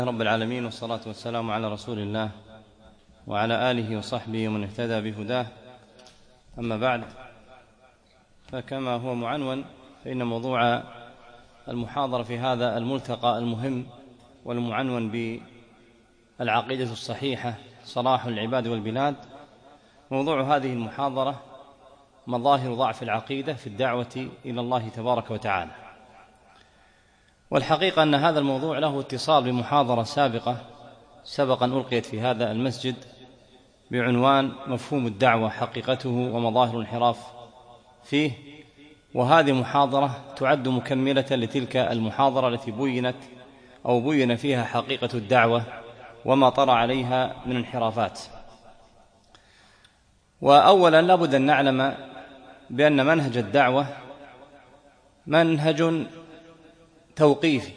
رب العالمين، والصلاة والسلام على رسول الله وعلى آله وصحبه ومن اهتدى بهداه. أما بعد، فكما هو معنون، فإن موضوع المحاضرة في هذا الملتقى المهم والمعنون بالعقيدة الصحيحة صلاح العباد والبلاد، موضوع هذه المحاضرة مظاهر ضعف العقيدة في الدعوة إلى الله تبارك وتعالى. والحقيقة أن هذا الموضوع له اتصال بمحاضرة سبقا ألقيت في هذا المسجد بعنوان مفهوم الدعوة حقيقته ومظاهر الانحراف فيه، وهذه محاضرة تعد مكملة لتلك المحاضرة التي بين فيها حقيقة الدعوة وما طرأ عليها من انحرافات. وأولا لابد أن نعلم بأن منهج الدعوة منهج توقيفي،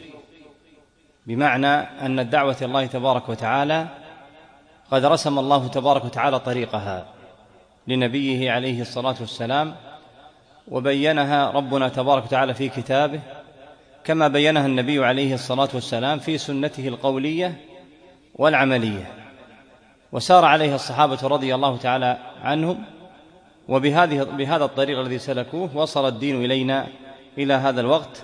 بمعنى أن الدعوة الله تبارك وتعالى قد رسم الله تبارك وتعالى طريقها لنبيه عليه الصلاة والسلام، وبينها ربنا تبارك وتعالى في كتابه، كما بينها النبي عليه الصلاة والسلام في سنته القولية والعملية، وسار عليها الصحابة رضي الله تعالى عنهم، وبهذا الطريق الذي سلكوه وصل الدين إلينا إلى هذا الوقت،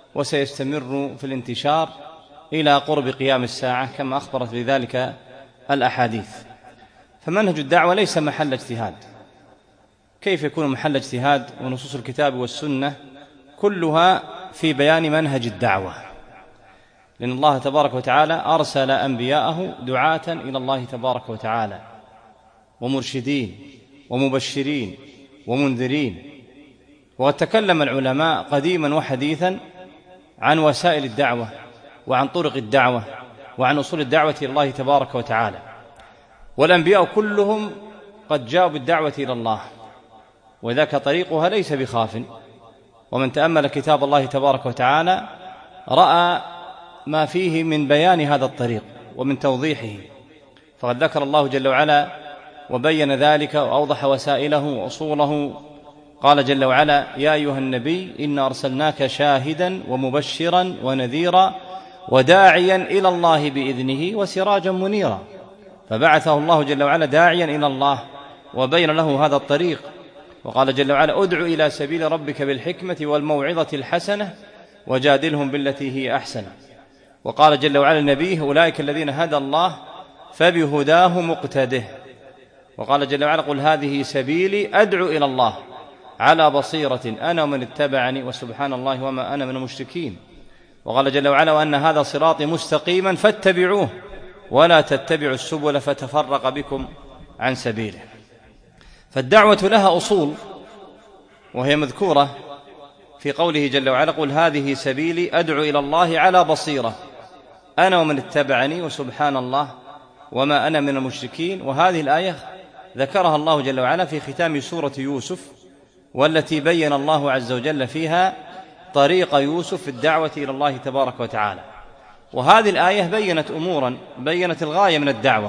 وسيستمر في الانتشار إلى قرب قيام الساعة كما أخبرت بذلك الأحاديث. فمنهج الدعوة ليس محل اجتهاد. كيف يكون محل اجتهاد ونصوص الكتاب والسنة كلها في بيان منهج الدعوة؟ لأن الله تبارك وتعالى أرسل أنبياءه دعاة إلى الله تبارك وتعالى، ومرشدين ومبشرين ومنذرين. وقد تكلم العلماء قديما وحديثا عن وسائل الدعوة وعن طرق الدعوة وعن أصول الدعوة إلى الله تبارك وتعالى، والأنبياء كلهم قد جاءوا بالدعوة إلى الله، وذاك طريقها ليس بخاف. ومن تأمل كتاب الله تبارك وتعالى رأى ما فيه من بيان هذا الطريق ومن توضيحه، فقد ذكر الله جل وعلا وبين ذلك وأوضح وسائله وأصوله. قال جل وعلا: يا أيها النبي إنا أرسلناك شاهدا ومبشرا ونذيرا وداعيا إلى الله بإذنه وسراجا منيرا. فبعثه الله جل وعلا داعيا إلى الله وبين له هذا الطريق. وقال جل وعلا: ادع إلى سبيل ربك بالحكمة والموعظة الحسنة وجادلهم بالتي هي أحسن. وقال جل وعلا لنبيه: أولئك الذين هدى الله فبهداه مقتده. وقال جل وعلا: قل هذه سبيلي أدعو إلى الله على بصيرة أنا ومن اتبعني وسبحان الله وما أنا من المشركين. وقال جل وعلا: وأن هذا صراطي مستقيما فاتبعوه ولا تتبعوا السبل فتفرق بكم عن سبيله. فالدعوة لها أصول، وهي مذكورة في قوله جل وعلا: قل هذه سبيلي أدعو إلى الله على بصيرة أنا ومن اتبعني وسبحان الله وما أنا من المشركين. وهذه الآية ذكرها الله جل وعلا في ختام سورة يوسف، والتي بين الله عز وجل فيها طريق يوسف في الدعوة إلى الله تبارك وتعالى. وهذه الآية بينت أمورا، بينت الغاية من الدعوة،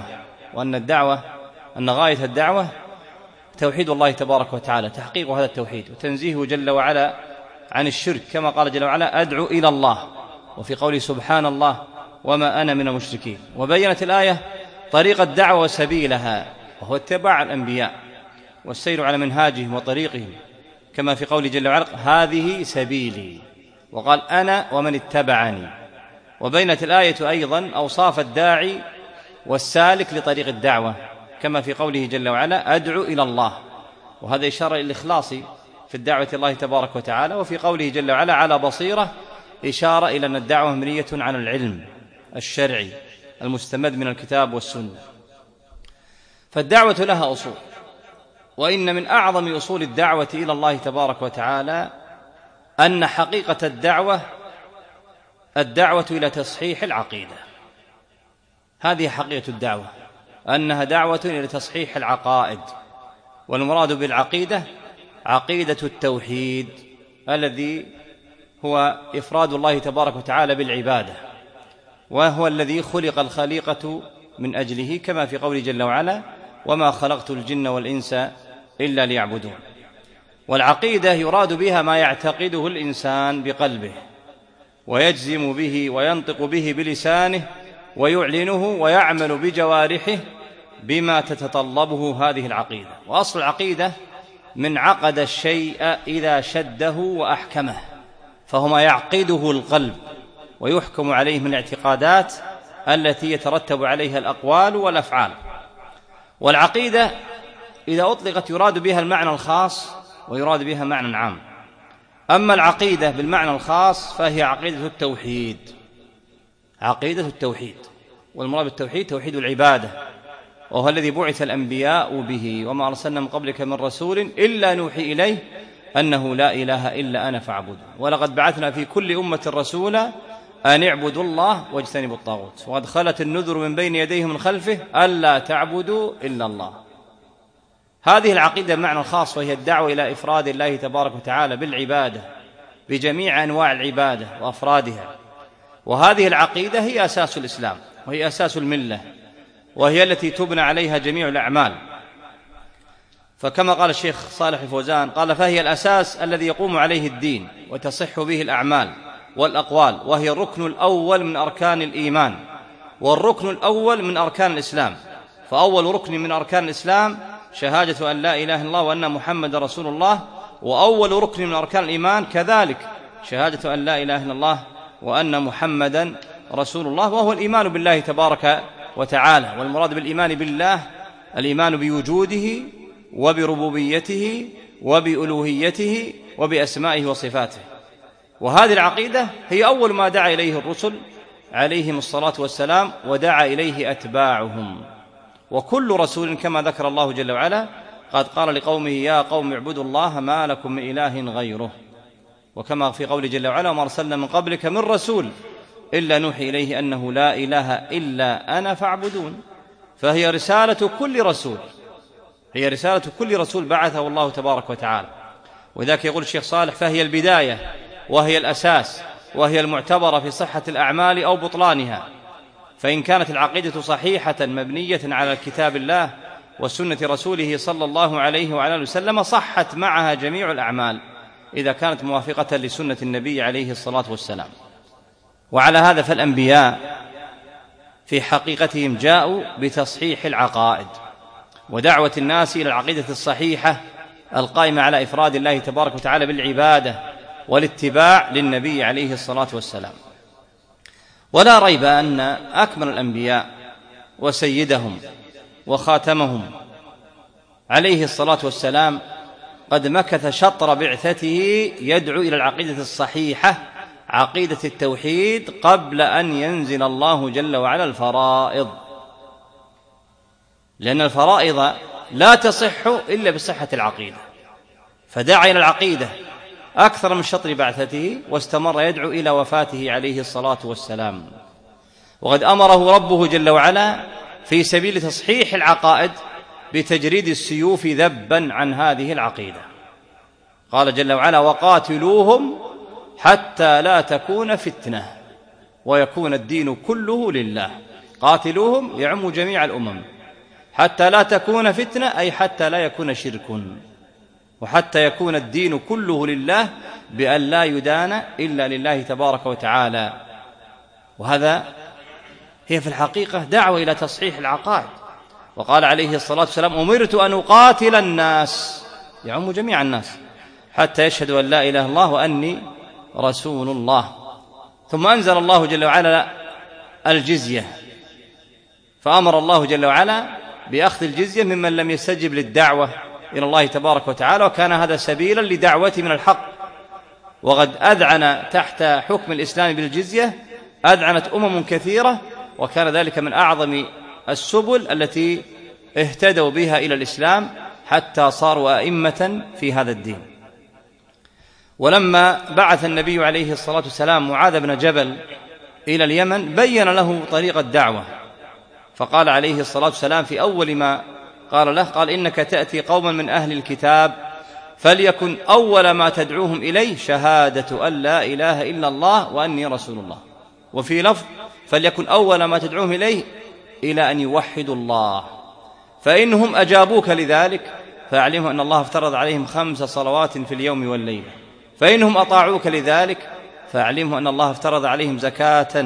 وأن غاية الدعوة توحيد الله تبارك وتعالى، تحقيق هذا التوحيد وتنزيهه جل وعلا عن الشرك، كما قال جل وعلا: أدعو إلى الله، وفي قوله سبحان الله وما أنا من المشركين. وبينت الآية طريق الدعوة وسبيلها، وهو اتباع الأنبياء والسير على منهاجهم وطريقهم، كما في قوله جل وعلا: هذه سبيلي، وقال: أنا ومن اتبعني. وبينت الآية أيضا أوصاف الداعي والسالك لطريق الدعوة، كما في قوله جل وعلا: أدعو إلى الله، وهذا إشارة إلى الإخلاص في الدعوة الله تبارك وتعالى. وفي قوله جل وعلا: على بصيرة، إشارة إلى أن الدعوة مبنية على العلم الشرعي المستمد من الكتاب والسنة. فالدعوة لها أصول، وإن من أعظم أصول الدعوة إلى الله تبارك وتعالى أن حقيقة الدعوة إلى تصحيح العقيدة. هذه حقيقة الدعوة، أنها دعوة إلى تصحيح العقائد. والمراد بالعقيدة عقيدة التوحيد، الذي هو إفراد الله تبارك وتعالى بالعبادة، وهو الذي خلق الخليقة من أجله، كما في قوله جل وعلا: وما خلقت الجن والإنس إلا ليعبدون. والعقيدة يراد بها ما يعتقده الإنسان بقلبه ويجزم به وينطق به بلسانه ويعلنه ويعمل بجوارحه بما تتطلبه هذه العقيدة. وأصل العقيدة من عقد الشيء إذا شده وأحكمه، فهو ما يعقده القلب ويحكم عليه من الاعتقادات التي يترتب عليها الأقوال والأفعال. والعقيدة إذا أطلقت يراد بها المعنى الخاص ويراد بها معنى عام. أما العقيدة بالمعنى الخاص فهي عقيدة التوحيد، عقيدة التوحيد، والمراد بالتوحيد توحيد العبادة، وهو الذي بعث الأنبياء به، وما أرسلنا من قبلك من رسول إلا نوحي إليه أنه لا إله إلا أنا فاعبدون، ولقد بعثنا في كل أمة رسولا أن اعبدوا الله واجتنبوا الطاغوت، وقد خلت النذر من بين يديه من خلفه ألا تعبدوا إلا الله. هذه العقيدة بمعنى الخاص، وهي الدعوة إلى إفراد الله تبارك وتعالى بالعبادة بجميع أنواع العبادة وأفرادها. وهذه العقيدة هي أساس الإسلام، وهي أساس الملة، وهي التي تبنى عليها جميع الأعمال. فكما قال الشيخ صالح الفوزان قال: فهي الأساس الذي يقوم عليه الدين وتصح به الأعمال والأقوال، وهي الركن الأول من أركان الإيمان، والركن الأول من أركان الإسلام. فأول ركن من أركان الإسلام شهادة أن لا إله إلا الله وأن محمد رسول الله، وأول ركن من أركان الإيمان كذلك شهادة أن لا إله إلا الله وأن محمدا رسول الله، وهو الإيمان بالله تبارك وتعالى. والمراد بالإيمان بالله الإيمان بوجوده وبربوبيته وبألوهيته وبأسمائه وصفاته. وهذه العقيدة هي أول ما دعا إليه الرسل عليهم الصلاة والسلام، ودعا إليه أتباعهم. وكل رسول كما ذكر الله جل وعلا قد قال لقومه: يا قوم اعبدوا الله ما لكم من إله غيره، وكما في قوله جل وعلا: وما أرسلنا من قبلك من رسول إلا نوحي إليه أنه لا إله إلا أنا فاعبدون. فهي رسالة كل رسول، هي رسالة كل رسول بعثه الله تبارك وتعالى. وذاك يقول الشيخ صالح: فهي البداية وهي الأساس وهي المعتبرة في صحة الأعمال أو بطلانها. فإن كانت العقيدة صحيحة مبنية على كتاب الله وسنة رسوله صلى الله عليه وعلى آله وسلم صحت معها جميع الأعمال إذا كانت موافقة لسنة النبي عليه الصلاة والسلام. وعلى هذا فالأنبياء في حقيقتهم جاءوا بتصحيح العقائد ودعوة الناس إلى العقيدة الصحيحة القائمة على إفراد الله تبارك وتعالى بالعبادة والاتباع للنبي عليه الصلاة والسلام. ولا ريب أن أكمل الأنبياء وسيدهم وخاتمهم عليه الصلاة والسلام قد مكث شطر بعثته يدعو إلى العقيدة الصحيحة، عقيدة التوحيد، قبل أن ينزل الله جل وعلا الفرائض، لأن الفرائض لا تصح إلا بصحة العقيدة. فدعا إلى العقيدة أكثر من شطر بعثته، واستمر يدعو إلى وفاته عليه الصلاة والسلام. وقد أمره ربه جل وعلا في سبيل تصحيح العقائد بتجريد السيوف ذبا عن هذه العقيدة. قال جل وعلا: وقاتلوهم حتى لا تكون فتنة ويكون الدين كله لله. قاتلوهم يعم جميع الأمم، حتى لا تكون فتنة أي حتى لا يكون شرك، وحتى يكون الدين كله لله بأن لا يدان إلا لله تبارك وتعالى. وهذا هي في الحقيقة دعوة إلى تصحيح العقائد. وقال عليه الصلاة والسلام: أمرت أن أقاتل الناس، يعم جميع الناس، حتى يشهدوا أن لا إله إلا الله وأني رسول الله. ثم أنزل الله جل وعلا الجزية، فأمر الله جل وعلا بأخذ الجزية ممن لم يستجب للدعوة إلى الله تبارك وتعالى، وكان هذا سبيلا لدعوته من الحق. وقد أذعن تحت حكم الإسلام بالجزية أذعنت كثيرة، وكان ذلك من أعظم السبل التي اهتدوا بها إلى الإسلام حتى صاروا أئمة في هذا الدين. ولما بعث النبي عليه الصلاة والسلام معاذ بن جبل إلى اليمن بين له طريق الدعوة، فقال عليه الصلاة والسلام في أول ما قال له: قال: إنك تأتي قوما من أهل الكتاب فليكن أول ما تدعوهم إليه شهادة أن لا إله إلا الله وأني رسول الله. وفي لفظ: فليكن أول ما تدعوهم إليه إلى أن يوحدوا الله، فإنهم أجابوك لذلك فاعلموا أن الله افترض عليهم 5 صلوات في اليوم والليلة، فإنهم أطاعوك لذلك فاعلموا أن الله افترض عليهم زكاة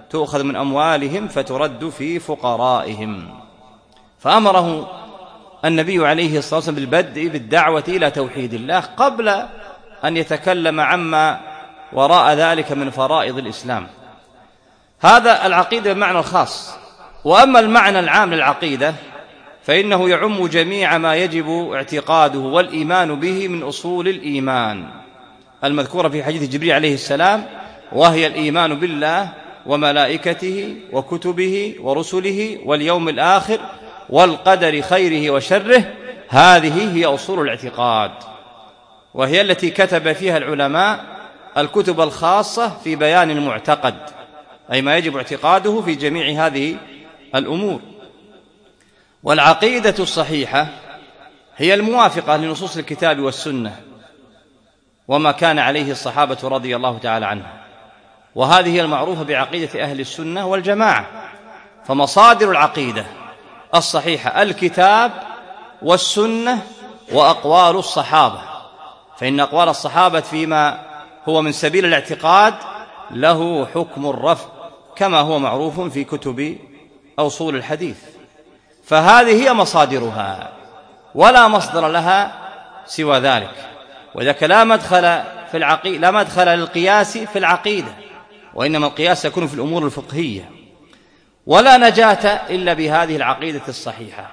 تؤخذ من أموالهم فترد في فقرائهم. فأمره النبي عليه الصلاة والسلام بالبدء بالدعوة إلى توحيد الله قبل أن يتكلم عما وراء ذلك من فرائض الإسلام. هذا العقيدة بمعنى الخاص. وأما المعنى العام للعقيدة فإنه يعم جميع ما يجب اعتقاده والإيمان به من أصول الإيمان المذكورة في حديث جبريل عليه السلام، وهي الإيمان بالله وملائكته وكتبه ورسله واليوم الآخر والقدر خيره وشره. هذه هي أصول الاعتقاد، وهي التي كتب فيها العلماء الكتب الخاصة في بيان المعتقد، أي ما يجب اعتقاده في جميع هذه الأمور. والعقيدة الصحيحة هي الموافقة لنصوص الكتاب والسنة وما كان عليه الصحابة رضي الله تعالى عنهم، وهذه هي المعروفة بعقيدة أهل السنة والجماعة. فمصادر العقيدة الصحيحة الكتاب والسنة وأقوال الصحابة، فإن أقوال الصحابة فيما هو من سبيل الاعتقاد له حكم الرفع كما هو معروف في كتب أصول الحديث. فهذه هي مصادرها ولا مصدر لها سوى ذلك. وذلك لا مدخل للقياس في العقيدة، وإنما القياس يكون في الأمور الفقهية، ولا نجاة إلا بهذه العقيدة الصحيحة.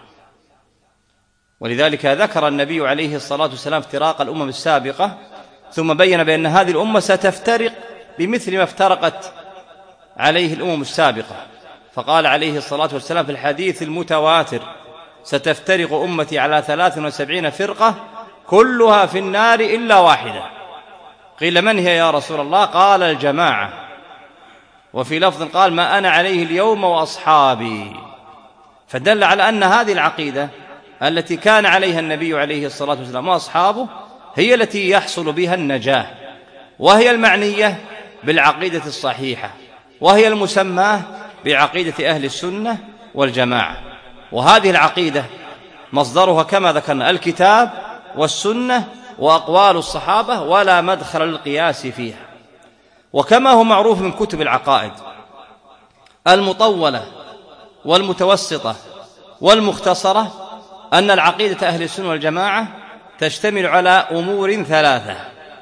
ولذلك ذكر النبي عليه الصلاة والسلام افتراق الأمم السابقة، ثم بين بأن هذه الأمة ستفترق بمثل ما افترقت عليه الأمم السابقة، فقال عليه الصلاة والسلام في الحديث المتواتر: ستفترق أمتي على 73 فرقة كلها في النار إلا واحدة. قيل: من هي يا رسول الله؟ قال: الجماعة. وفي لفظ قال: ما أنا عليه اليوم وأصحابي. فدل على أن هذه العقيدة التي كان عليها النبي عليه الصلاة والسلام وأصحابه هي التي يحصل بها النجاة، وهي المعنية بالعقيدة الصحيحة، وهي المسماة بعقيدة أهل السنة والجماعة. وهذه العقيدة مصدرها كما ذكرنا الكتاب والسنة وأقوال الصحابة، ولا مدخل للقياس فيها. وكما هو معروف من كتب العقائد المطولة والمتوسطة والمختصرة أن العقيدة أهل السنة والجماعة تشتمل على أمور ثلاثة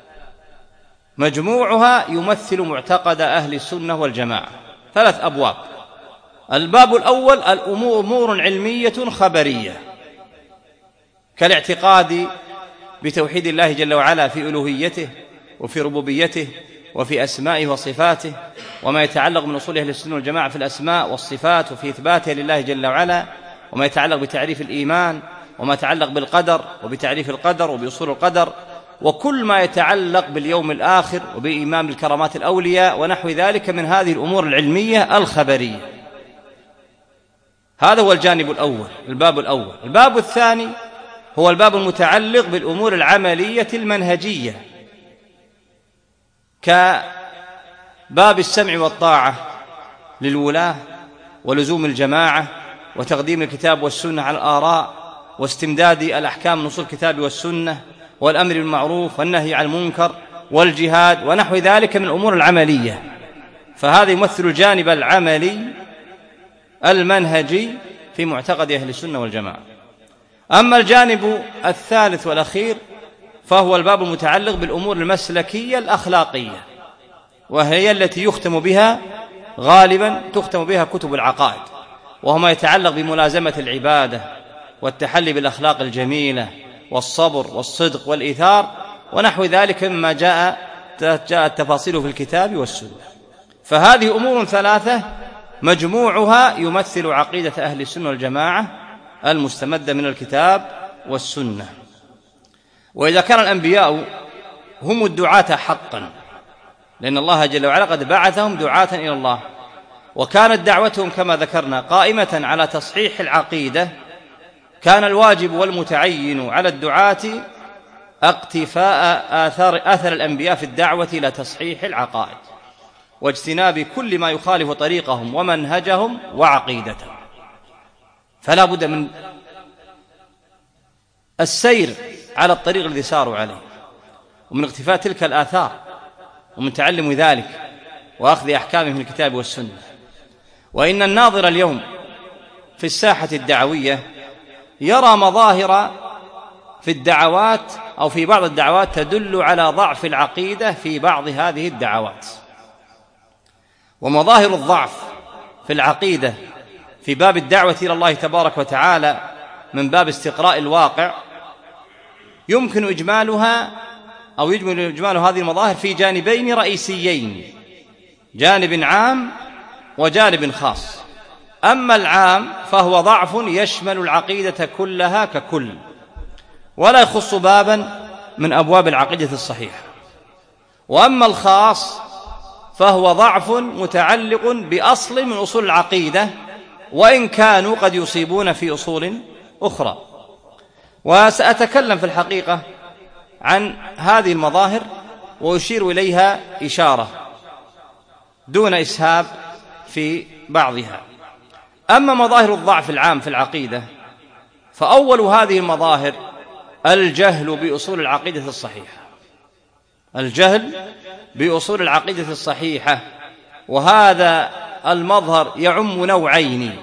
مجموعها يمثل معتقد أهل السنة والجماعة. 3 أبواب. الباب الأول الأمور علمية خبرية، كالاعتقاد بتوحيد الله جل وعلا في ألوهيته وفي ربوبيته وفي أسمائه وصفاته، وما يتعلق من أصول أهل السنة والجماعة في الأسماء والصفات وفي إثباتها لله جل وعلا، وما يتعلق بتعريف الإيمان، وما يتعلق بالقدر وبتعريف القدر وبأصول القدر، وكل ما يتعلق باليوم الآخر وبإمام الكرامات الأولياء ونحو ذلك من هذه الأمور العلمية الخبرية. هذا هو الجانب الأول، الباب الأول. الباب الثاني هو الباب المتعلق بالأمور العملية المنهجية، كباب السمع والطاعة للولاة ولزوم الجماعة وتقديم الكتاب والسنة على الآراء واستمداد الأحكام من نصوص الكتاب والسنة والأمر بالمعروف والنهي عن المنكر والجهاد ونحو ذلك من الأمور العملية. فهذا يمثل الجانب العملي المنهجي في معتقد أهل السنة والجماعة. أما الجانب الثالث والأخير فهو الباب المتعلق بالأمور المسلكية الأخلاقية، وهي التي يختم بها غالبا كتب العقائد، وهو ما يتعلق بملازمة العبادة والتحلي بالأخلاق الجميلة والصبر والصدق والإيثار ونحو ذلك مما جاءت تفاصيله في الكتاب والسنة. فهذه أمور 3 مجموعها يمثل عقيدة أهل السنة والجماعة المستمدة من الكتاب والسنة. وإذا كان الأنبياء هم الدعاة حقا، لأن الله جل وعلا قد بعثهم دعاة إلى الله، وكانت دعوتهم كما ذكرنا قائمة على تصحيح العقيدة، كان الواجب والمتعين على الدعاة اقتفاء أثر الأنبياء في الدعوة إلى تصحيح العقائد واجتناب كل ما يخالف طريقهم ومنهجهم وعقيدتهم. فلا بد من السير على الطريق الذي ساروا عليه، ومن اقتفاء تلك الآثار، ومن تعلم ذلك وأخذ أحكامه من الكتاب والسنة. وإن الناظر اليوم في الساحة الدعوية يرى مظاهر في الدعوات أو في بعض الدعوات تدل على ضعف العقيدة في بعض هذه الدعوات. ومظاهر الضعف في العقيدة في باب الدعوة إلى الله تبارك وتعالى من باب استقراء الواقع يمكن إجمالها أو يجمل إجمال هذه المظاهر في جانبين رئيسيين، جانب عام وجانب خاص. أما العام فهو ضعف يشمل العقيدة كلها ككل ولا يخص بابا من أبواب العقيدة الصحيحة. وأما الخاص فهو ضعف متعلق بأصل من أصول العقيدة وإن كانوا قد يصيبون في أصول أخرى. وسأتكلم في الحقيقة عن هذه المظاهر وأشير إليها إشارة دون إسهاب في بعضها. أما مظاهر الضعف العام في العقيدة فأول هذه المظاهر الجهل بأصول العقيدة الصحيحة، الجهل بأصول العقيدة الصحيحة. وهذا المظهر يعم نوعين: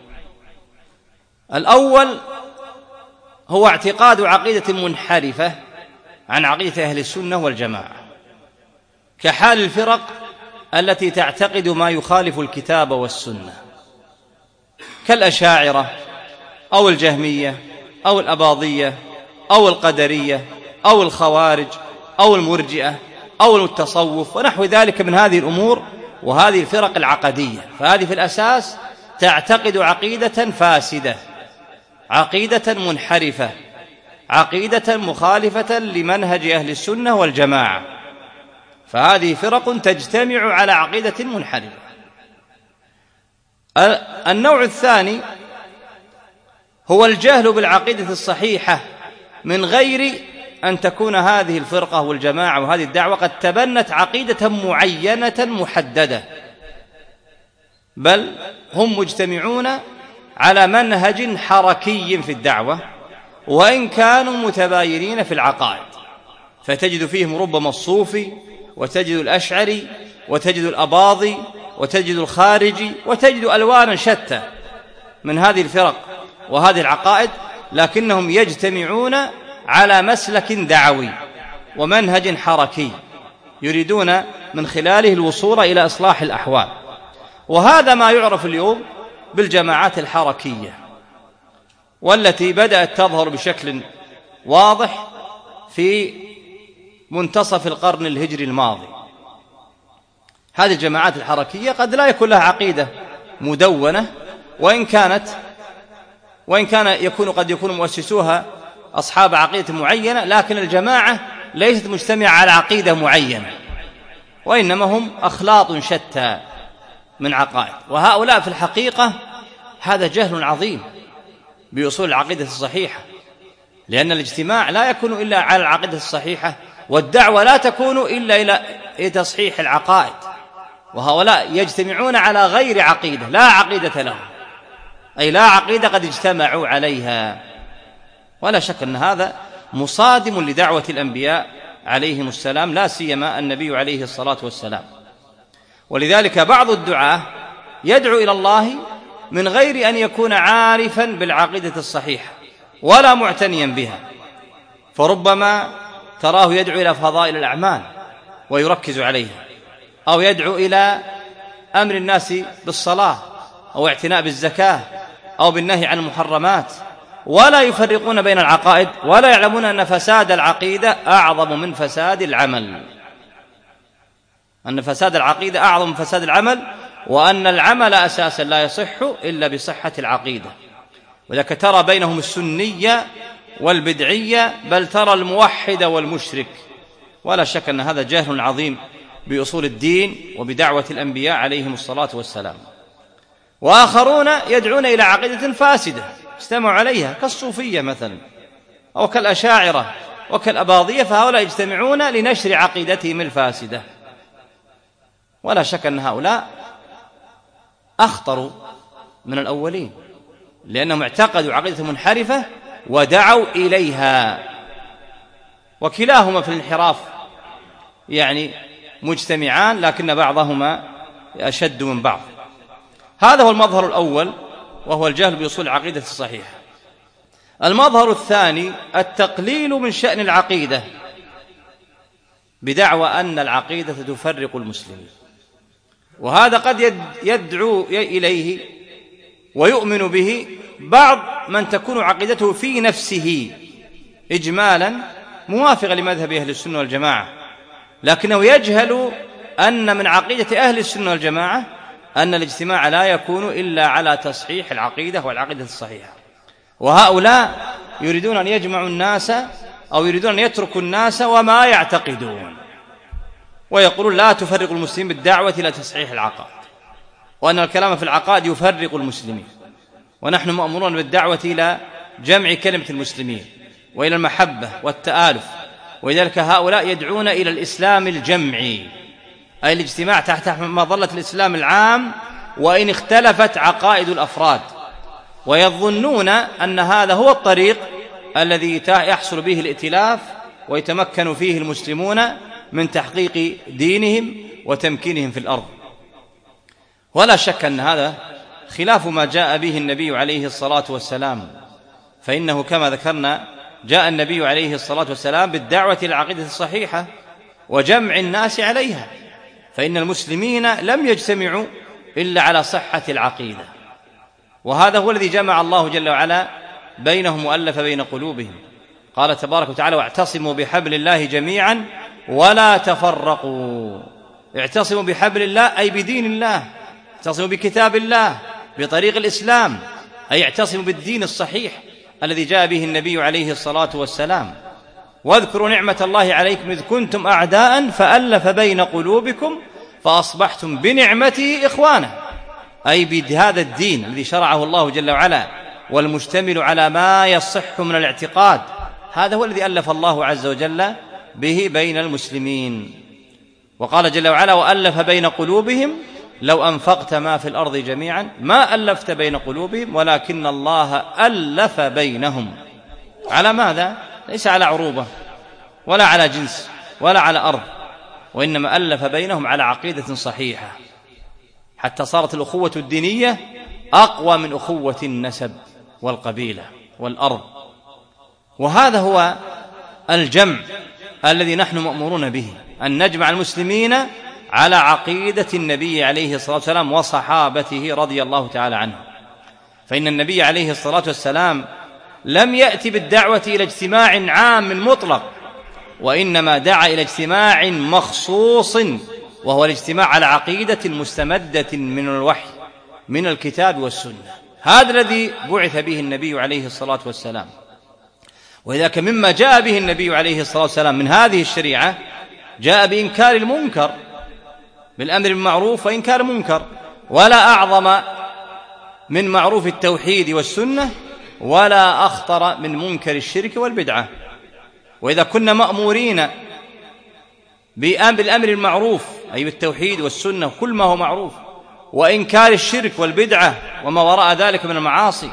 الأول هو اعتقاد عقيدة منحرفة عن عقيدة أهل السنة والجماعة، كحال الفرق التي تعتقد ما يخالف الكتاب والسنة كالأشاعرة أو الجهمية أو الأباضية أو القدرية أو الخوارج أو المرجئة أو التصوف ونحو ذلك من هذه الأمور وهذه الفرق العقدية. فهذه في الأساس تعتقد عقيدة فاسدة، عقيدة منحرفة، عقيدة مخالفة لمنهج أهل السنة والجماعة. فهذه فرق تجتمع على عقيدة منحرفة. النوع الثاني هو الجهل بالعقيدة الصحيحة من غير أن تكون هذه الفرقة والجماعة وهذه الدعوة قد تبنت عقيدة معينة محددة، بل هم مجتمعون على منهج حركي في الدعوة وإن كانوا متباينين في العقائد. فتجد فيهم ربما الصوفي وتجد الأشعري وتجد الأباضي وتجد الخارجي وتجد ألوانا شتى من هذه الفرق وهذه العقائد، لكنهم يجتمعون على مسلك دعوي ومنهج حركي يريدون من خلاله الوصول إلى إصلاح الأحوال. وهذا ما يعرف اليوم بالجماعات الحركية، والتي بدأت تظهر بشكل واضح في منتصف القرن الهجري الماضي. هذه الجماعات الحركية قد لا يكون لها عقيدة مدونة، وإن كان قد يكون مؤسسوها أصحاب عقيدة معينة، لكن الجماعة ليست مجتمعة على عقيدة معينة، وإنما هم أخلاط شتى من عقائد. وهؤلاء في الحقيقة هذا جهل عظيم بأصول العقيدة الصحيحة، لأن الاجتماع لا يكون إلا على العقيدة الصحيحة، والدعوة لا تكون إلا إلى تصحيح العقائد. وهؤلاء يجتمعون على غير عقيدة، لا عقيدة لهم، أي لا عقيدة قد اجتمعوا عليها. ولا شك أن هذا مصادم لدعوة الأنبياء عليهم السلام، لا سيما النبي عليه الصلاة والسلام. ولذلك بعض الدعاة يدعو إلى الله من غير أن يكون عارفا بالعقيدة الصحيحة ولا معتنيا بها، فربما تراه يدعو إلى فضائل الأعمال ويركز عليها، أو يدعو إلى أمر الناس بالصلاة أو اعتناء بالزكاة أو بالنهي عن المحرمات، ولا يفرقون بين العقائد ولا يعلمون أن فساد العقيدة أعظم من فساد العمل، أن فساد العقيدة أعظم من فساد العمل، وأن العمل أساسا لا يصح إلا بصحة العقيدة. وذلك ترى بينهم السنية والبدعية، بل ترى الموحد والمشرك. ولا شك أن هذا جهل عظيم بأصول الدين وبدعوة الأنبياء عليهم الصلاة والسلام. وآخرون يدعون إلى عقيدة فاسدة اجتمعوا عليها كالصوفية مثلا أو كالأشاعرة وكالأباضية، فهؤلاء يجتمعون لنشر عقيدتهم الفاسدة. ولا شك أن هؤلاء أخطروا من الأولين، لأنهم اعتقدوا عقيدة منحرفة ودعوا إليها، وكلاهما في الانحراف مجتمعان، لكن بعضهما أشد من بعض. هذا هو المظهر الأول، وهو الجهل بأصول العقيدة الصحيحة. المظهر الثاني التقليل من شأن العقيدة بدعوى أن العقيدة تفرق المسلمين، وهذا قد يدعو إليه ويؤمن به بعض من تكون عقيدته في نفسه إجمالا موافقة لمذهب أهل السنة والجماعة، لكنه يجهل أن من عقيدة أهل السنة والجماعة أن الاجتماع لا يكون إلا على تصحيح العقيدة والعقيدة الصحيحة. وهؤلاء يريدون أن يجمعوا الناس أو يريدون أن يتركوا الناس وما يعتقدون، ويقولون لا تفرق المسلمين بالدعوة إلى تصحيح العقائد، وأن الكلام في العقائد يفرق المسلمين، ونحن مأمورون بالدعوة إلى جمع كلمة المسلمين وإلى المحبة والتآلف. ولذلك هؤلاء يدعون إلى الإسلام الجمعي، أي الاجتماع تحت مظلة الإسلام العام وإن اختلفت عقائد الأفراد، ويظنون أن هذا هو الطريق الذي يحصل به الائتلاف ويتمكن فيه المسلمون من تحقيق دينهم وتمكينهم في الأرض. ولا شك أن هذا خلاف ما جاء به النبي عليه الصلاة والسلام، فإنه كما ذكرنا جاء النبي عليه الصلاة والسلام بالدعوة إلى العقيدة الصحيحة وجمع الناس عليها، فإن المسلمين لم يجتمعوا إلا على صحة العقيدة، وهذا هو الذي جمع الله جل وعلا بينهم وألف بين قلوبهم. قال تبارك وتعالى: واعتصموا بحبل الله جميعا ولا تفرقوا. اعتصموا بحبل الله أي بدين الله، اعتصموا بكتاب الله بطريق الإسلام، أي اعتصموا بالدين الصحيح الذي جاء به النبي عليه الصلاة والسلام. واذكروا نعمة الله عليكم إذ كنتم أعداء فألف بين قلوبكم فأصبحتم بنعمته إخوانا، أي بهذا الدين الذي شرعه الله جل وعلا والمشتمل على ما يصح من الاعتقاد، هذا هو الذي ألف الله عز وجل به بين المسلمين. وقال جل وعلا: وألف بين قلوبهم لو أنفقت ما في الأرض جميعا ما ألفت بين قلوبهم ولكن الله ألف بينهم. على ماذا؟ ليس على عروبة ولا على جنس ولا على أرض، وإنما ألف بينهم على عقيدة صحيحة، حتى صارت الأخوة الدينية أقوى من أخوة النسب والقبيلة والأرض. وهذا هو الجمع الذي نحن مأمورون به، أن نجمع المسلمين على عقيدة النبي عليه الصلاة والسلام وصحابته رضي الله تعالى عنهم. فإن النبي عليه الصلاة والسلام لم يأتي بالدعوة إلى اجتماع عام مطلق، وإنما دعا إلى اجتماع مخصوص، وهو الاجتماع على عقيدة مستمدة من الوحي من الكتاب والسنة. هذا الذي بعث به النبي عليه الصلاة والسلام. وذلك مما جاء به النبي عليه الصلاة والسلام من هذه الشريعة جاء بإنكار المنكر، بالأمر بالمعروف وإنكار المنكر، ولا أعظم من معروف التوحيد والسنة ولا أخطر من منكر الشرك والبدعة. وإذا كنا مأمورين بالأمر المعروف أي بالتوحيد والسنة كل ما هو معروف، وإنكار الشرك والبدعة وما وراء ذلك من المعاصي،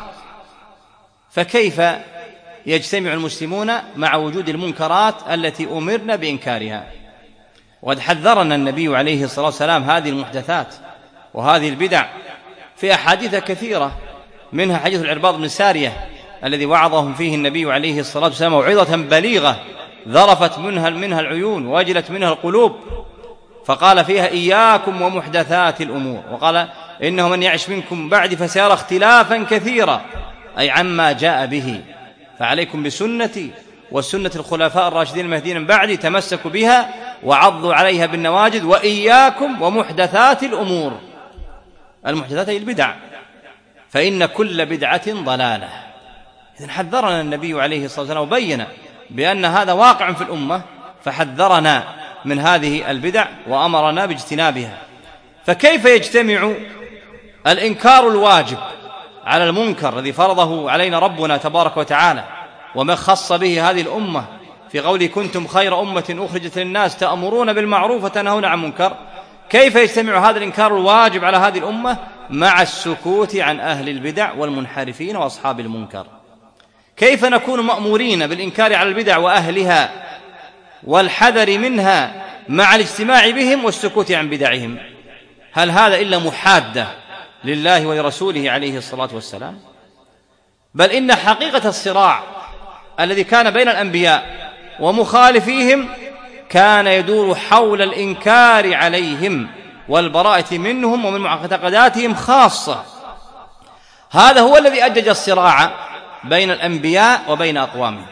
فكيف يجتمع المسلمون مع وجود المنكرات التي أمرنا بإنكارها؟ وقد حذرنا النبي عليه الصلاة والسلام هذه المحدثات وهذه البدع في أحاديث كثيرة، منها حديث العرباض بن سارية الذي وعظهم فيه النبي عليه الصلاة والسلام موعظة بليغة ذرفت منها العيون ووجلت منها القلوب، فقال فيها: إياكم ومحدثات الأمور، وقال: إنه من يعش منكم بعد فسيرى اختلافا كثيرا، أي عما جاء به، فعليكم بسنتي وسنة الخلفاء الراشدين المهديين من بعدي، تمسكوا بها وعضوا عليها بالنواجذ، وإياكم ومحدثات الأمور. المحدثات هي البدع، فإن كل بدعة ضلالة. إذن حذرنا النبي عليه الصلاة والسلام وبين بأن هذا واقع في الأمة، فحذرنا من هذه البدع وأمرنا باجتنابها. فكيف يجتمع الإنكار الواجب على المنكر الذي فرضه علينا ربنا تبارك وتعالى وما خص به هذه الأمة في قوله: كنتم خير أمة أخرجت للناس تأمرون بالمعروف وتنهون عن المنكر؟ كيف يجتمع هذا الإنكار الواجب على هذه الأمة مع السكوت عن أهل البدع والمنحرفين وأصحاب المنكر؟ كيف نكون مأمورين بالإنكار على البدع وأهلها والحذر منها مع الاجتماع بهم والسكوت عن بدعهم؟ هل هذا إلا محادة لله ولرسوله عليه الصلاة والسلام، بل إن حقيقة الصراع الذي كان بين الأنبياء ومخالفيهم كان يدور حول الإنكار عليهم والبراءة منهم ومن معتقداتهم خاصة. هذا هو الذي أجج الصراع بين الأنبياء وبين أقوامهم.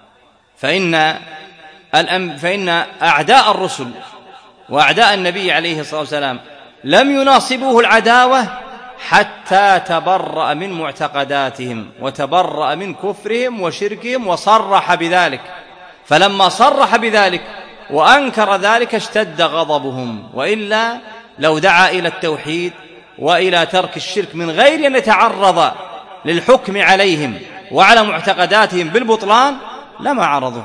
فإن أعداء الرسل وأعداء النبي عليه الصلاة والسلام لم يناصبوه العداوة حتى تبرأ من معتقداتهم وتبرأ من كفرهم وشركهم وصرح بذلك، فلما صرح بذلك وأنكر ذلك اشتد غضبهم، وإلا لو دعا إلى التوحيد وإلى ترك الشرك من غير أن يتعرض للحكم عليهم وعلى معتقداتهم بالبطلان لما عرضوه،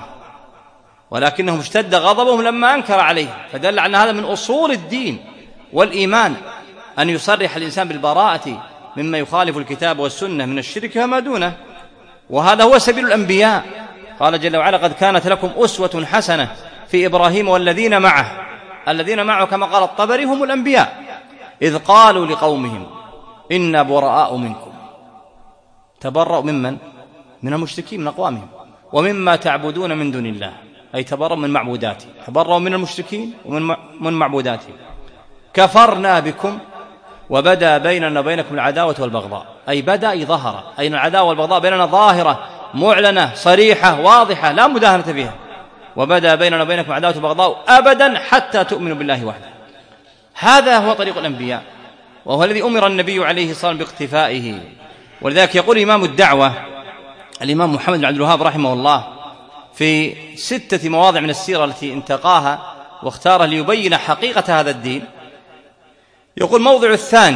ولكنهم اشتد غضبهم لما أنكر عليه، فدل على هذا من أصول الدين والإيمان أن يصرح الإنسان بالبراءة مما يخالف الكتاب والسنة من الشرك وما دونه، وهذا هو سبيل الأنبياء. قال جل وعلا: قد كانت لكم أسوة حسنة في إبراهيم والذين معه. الذين معه كما قال الطبري هم الأنبياء، إذ قالوا لقومهم إنا براء منكم. تبرأوا ممن؟ من المشركين من أقوامهم، ومما تعبدون من دون الله، أي تبرأوا من معبوداتهم، تبرأوا من المشركين ومن معبوداتهم. كفرنا بكم وبدا بيننا وبينكم العداوة والبغضاء، أي بدأ ظهر، أي العداوة والبغضاء بيننا ظاهرة معلنة صريحة واضحة لا مداهنة فيها. وبدا بيننا وبينكم العداوة والبغضاء أبدا حتى تؤمنوا بالله وحده. هذا هو طريق الأنبياء، وهو الذي أمر النبي عليه الصلاة والسلام باقتفائه. ولذلك يقول إمام الدعوة الإمام محمد بن عبد الوهاب رحمه الله في 6 مواضع من السيرة التي انتقاها واختارها ليبين حقيقة هذا الدين، يقول: موضع الثاني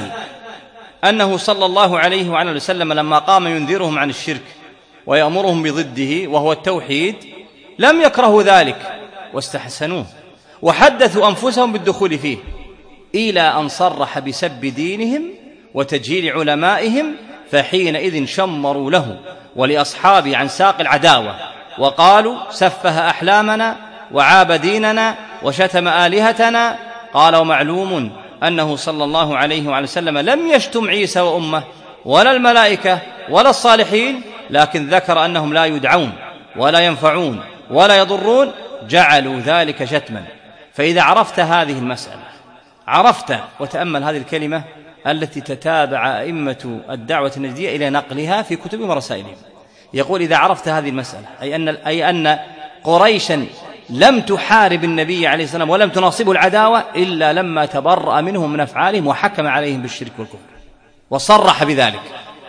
أنه صلى الله عليه وعلى وسلم لما قام ينذرهم عن الشرك ويأمرهم بضده وهو التوحيد لم يكرهوا ذلك واستحسنوه وحدثوا أنفسهم بالدخول فيه، إلى أن صرح بسب دينهم وتجهيل علمائهم، فحينئذ شمروا له ولأصحابه عن ساق العداوة وقالوا: سفه أحلامنا وعاب ديننا وشتم آلهتنا. قال: ومعلوم أنه صلى الله عليه وعلى وسلم لم يشتم عيسى وأمه ولا الملائكة ولا الصالحين، لكن ذكر أنهم لا يدعون ولا ينفعون ولا يضرون، جعلوا ذلك شتما. فإذا عرفت هذه المسألة، عرفت وتأمل هذه الكلمة التي تتابع أئمة الدعوة النجدية إلى نقلها في كتبهم ورسائلهم. يقول: إذا عرفت هذه المسألة، أي أن قريشا لم تحارب النبي عليه الصلاة والسلام ولم تناصبه العداوة إلا لما تبرأ منهم من أفعالهم وحكم عليهم بالشرك والكفر وصرح بذلك.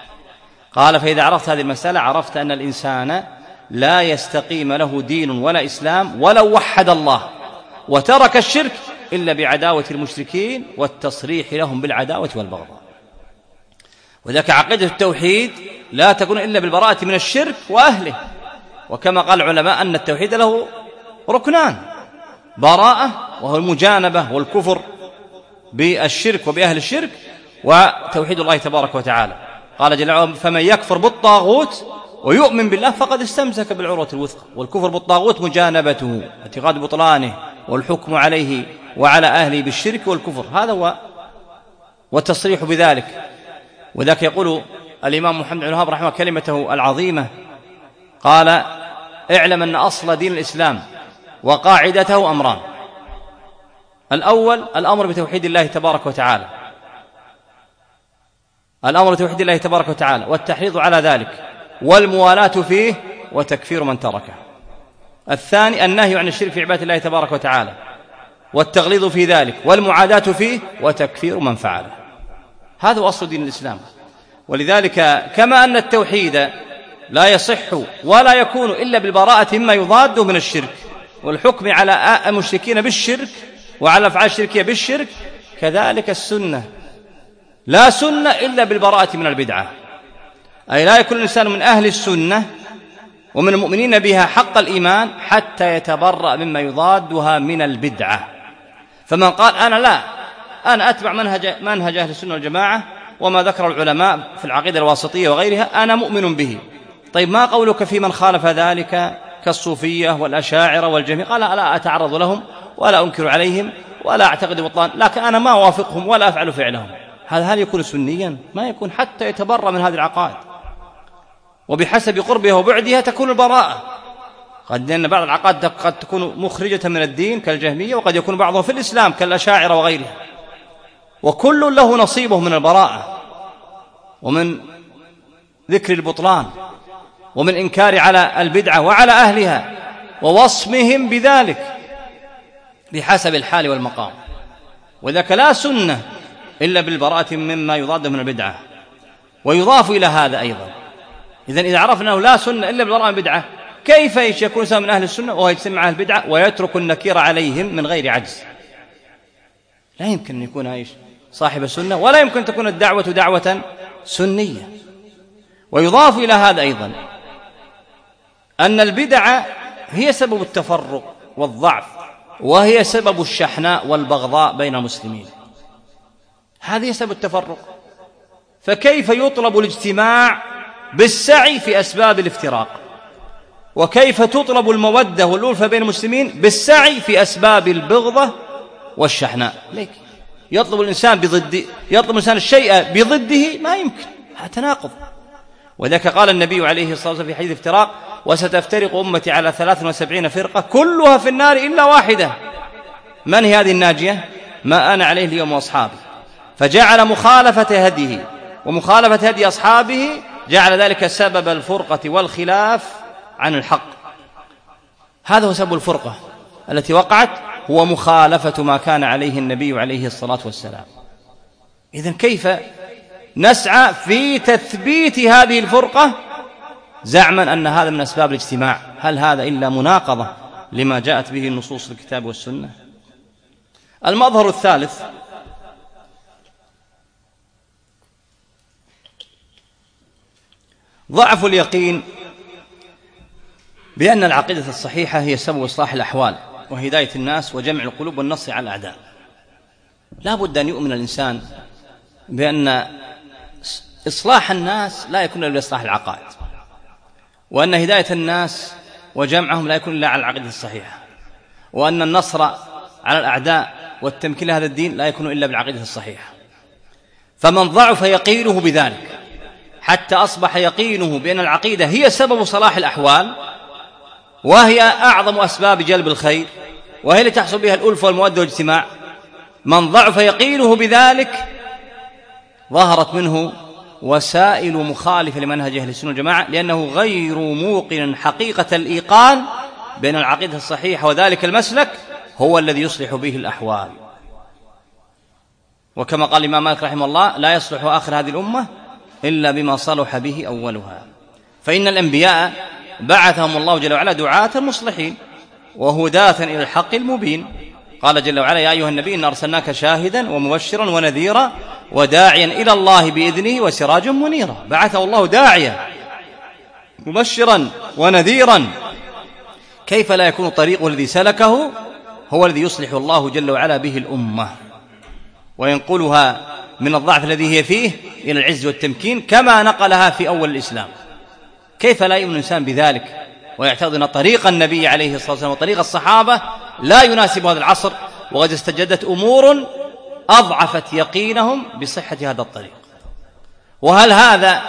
قال: فإذا عرفت هذه المسألة عرفت أن الإنسان لا يستقيم له دين ولا إسلام ولو وحد الله وترك الشرك إلا بعداوة المشركين والتصريح لهم بالعداوة والبغضاء. وذلك عقيدة التوحيد لا تكون إلا بالبراءة من الشرك وأهله، وكما قال العلماء أن التوحيد له ركنان: براءة وهو المجانبة والكفر بالشرك وبأهل الشرك، وتوحيد الله تبارك وتعالى. قال جل وعلا: فمن يكفر بالطاغوت ويؤمن بالله فقد استمسك بالعروة الوثقى. والكفر بالطاغوت مجانبته، اعتقاد بطلانه والحكم عليه وعلى أهله بالشرك والكفر، هذا هو والتصريح بذلك. وذاك يقول الإمام محمد بن عبد الوهاب رحمه كلمته العظيمة، قال: اعلم أن أصل دين الإسلام وقاعدته أمران: الأول الأمر بتوحيد الله تبارك وتعالى، الأمر بتوحيد الله تبارك وتعالى والتحريض على ذلك والموالاة فيه وتكفير من تركه. الثاني النهي عن الشرك في عبادة الله تبارك وتعالى والتغليظ في ذلك والمعاداة فيه وتكفير من فعله. هذا هو أصل دين الإسلام. ولذلك كما أن التوحيد لا يصح ولا يكون إلا بالبراءة مما يضاده من الشرك والحكم على المشركين بالشرك وعلى الأفعال الشركية بالشرك، كذلك السنة لا سنة إلا بالبراءة من البدعة، أي لا يكون الإنسان من أهل السنة ومن المؤمنين بها حق الإيمان حتى يتبرأ مما يضادها من البدعة. فمن قال: أنا أتبع منهج أهل السنة والجماعة وما ذكر العلماء في العقيدة الواسطية وغيرها أنا مؤمن به، طيب ما قولك في من خالف ذلك كالصوفية والأشاعرة والجميع؟ قال: لا أتعرض لهم ولا أنكر عليهم ولا أعتقد بطلان، لكن أنا ما أوافقهم ولا أفعل فعلهم. هل يكون سنيا؟ ما يكون حتى يتبرأ من هذه العقائد، وبحسب قربها وبعدها تكون البراءة. لأن بعض العقائد قد تكون مخرجة من الدين كالجهمية، وقد يكون بعضها في الإسلام كالأشاعرة وغيرها، وكل له نصيبه من البراءة ومن ذكر البطلان ومن إنكار على البدعة وعلى أهلها ووصمهم بذلك بحسب الحال والمقام. وذاك لا سنة إلا بالبراءة مما يضاد من البدعة. ويضاف إلى هذا أيضا، إذا عرفنا أنه لا سنة إلا بالبراءة من البدعة، كيف يكون إنسان من أهل السنة وهو يجتمع أهل البدعة ويترك النكير عليهم من غير عجز؟ لا يمكن أن يكون صاحب السنة، ولا يمكن أن تكون الدعوة دعوة سنية. ويضاف إلى هذا أيضا أن البدعة هي سبب التفرق والضعف، وهي سبب الشحناء والبغضاء بين المسلمين. هذه سبب التفرق، فكيف يطلب الاجتماع بالسعي في أسباب الافتراق؟ وكيف تطلب المودة والألفة بين المسلمين بالسعي في أسباب البغضة والشحناء؟ ليك يطلب الإنسان الشيء بضده، ما يمكن، هذا تناقض. وذلك قال النبي عليه الصلاة والسلام في حديث افتراق: وستفترق أمتي على 73 فرقة كلها في النار إلا واحدة. من هي هذه الناجية؟ ما أنا عليه اليوم وأصحابي. فجعل مخالفة هديه ومخالفة هدي أصحابه جعل ذلك سبب الفرقة والخلاف عن الحق. هذا هو سبب الفرقة التي وقعت، هو مخالفة ما كان عليه النبي عليه الصلاة والسلام. إذن كيف نسعى في تثبيت هذه الفرقة زعما أن هذا من أسباب الاجتماع؟ هل هذا إلا مناقضة لما جاءت به النصوص في الكتاب والسنة؟ المظهر الثالث ضعف اليقين بأن العقيدة الصحيحة هي سبب إصلاح الأحوال وهداية الناس وجمع القلوب والنصر على الأعداء. لا بد أن يؤمن الإنسان بأن إصلاح الناس لا يكون إلا بإصلاح العقائد، وأن هداية الناس وجمعهم لا يكون إلا على العقيدة الصحيحة، وأن النصر على الأعداء والتمكين لهذا الدين لا يكون إلا بالعقيدة الصحيحة. فمن ضعف يقينه بذلك حتى أصبح يقينه بأن العقيدة هي سبب صلاح الأحوال، وهي أعظم أسباب جلب الخير، وهي اللي تحصل بها الألفة والمودة والاجتماع، من ضعف يقينه بذلك ظهرت منه وسائل مخالفة لمنهج أهل السنة والجماعة، لأنه غير موقن حقيقة الإيقان بأن العقيدة الصحيحة وذلك المسلك هو الذي يصلح به الأحوال. وكما قال الإمام مالك رحمه الله: لا يصلح آخر هذه الأمة إلا بما صلح به أولها. فإن الأنبياء بعثهم الله جل وعلا دعاة مصلحين وهداة إلى الحق المبين. قال جل وعلا: يا أيها النبي إنا أرسلناك شاهدا ومبشرا ونذيرا وداعيا إلى الله بإذنه وسراجا منيرا. بعثه الله داعيا مبشرا ونذيرا، كيف لا يكون طريقه الذي سلكه هو الذي يصلح الله جل وعلا به الأمة وينقلها من الضعف الذي هي فيه إلى العز والتمكين كما نقلها في أول الإسلام؟ كيف لا يؤمن الإنسان بذلك ويعتقد أن طريق النبي عليه الصلاة والسلام وطريق الصحابة لا يناسب هذا العصر، وقد استجدت أمور أضعفت يقينهم بصحة هذا الطريق؟ وهل هذا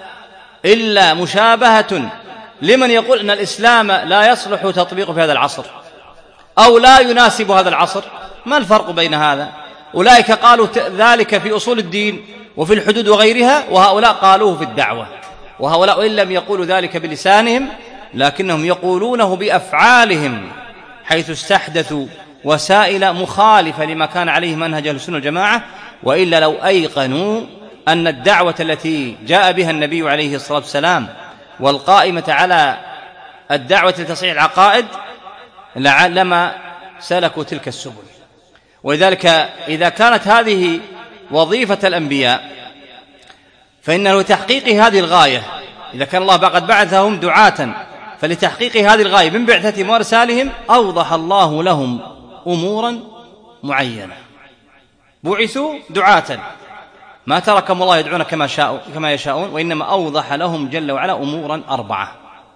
إلا مشابهة لمن يقول أن الإسلام لا يصلح تطبيقه في هذا العصر أو لا يناسب هذا العصر؟ ما الفرق بين هذا؟ أولئك قالوا ذلك في أصول الدين وفي الحدود وغيرها، وهؤلاء قالوه في الدعوة. وهؤلاء إن لم يقولوا ذلك بلسانهم لكنهم يقولونه بأفعالهم، حيث استحدثوا وسائل مخالفة لما كان عليه منهج أهل السنة والجماعة. وإلا لو أيقنوا أن الدعوة التي جاء بها النبي عليه الصلاة والسلام والقائمة على الدعوة لتصحيح العقائد لما سلكوا تلك السبل. ولذلك إذا كانت هذه وظيفة الأنبياء فإن لتحقيق هذه الغاية، إذا كان الله قد بعثهم دعاة فلتحقيق هذه الغاية من بعثتهم وارسالهم أوضح الله لهم أمورا معينة. بعثوا دعاة، ما تركهم الله يدعون كما يشاءون، وإنما أوضح لهم جل وعلا أمورا 4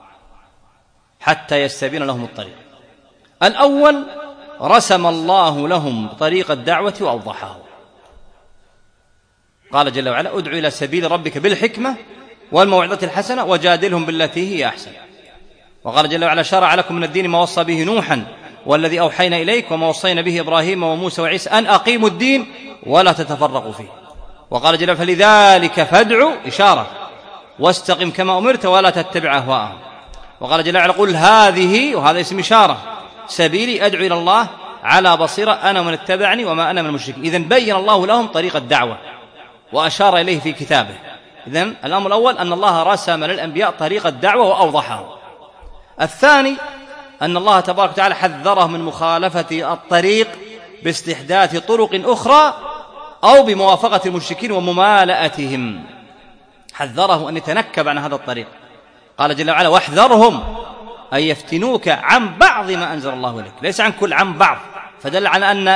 حتى يستبين لهم الطريق. الأول: رسم الله لهم طريق الدعوة وأوضحه. قال جل وعلا ادع إلى سبيل ربك بالحكمة والموعظة الحسنة وجادلهم بالتي هي أحسن. وقال جل وعلا شرع لكم من الدين ما وصى به نوحا والذي أوحينا إليك وما وصينا به إبراهيم وموسى وعيسى أن أقيموا الدين ولا تتفرقوا فيه. وقال جل وعلا فلذلك فادعوا إشارة واستقم كما أمرت ولا تتبع أهواءهم. وقال جل وعلا قل هذه، وهذا اسم إشارة، سبيلي أدعو إلى الله على بصيرة أنا من اتبعني وما أنا من المشركين. إذن بين الله لهم طريق الدعوة وأشار إليه في كتابه. إذن الأمر الأول أن الله رسم للأنبياء طريق الدعوة وأوضحه. الثاني أن الله تبارك وتعالى حذره من مخالفة الطريق باستحداث طرق أخرى أو بموافقة المشركين وممالأتهم، حذره أن يتنكب عن هذا الطريق. قال جل وعلا واحذرهم أن يفتنوك عن بعض ما أنزل الله إليك، ليس عن كل، عن بعض، فدل على أن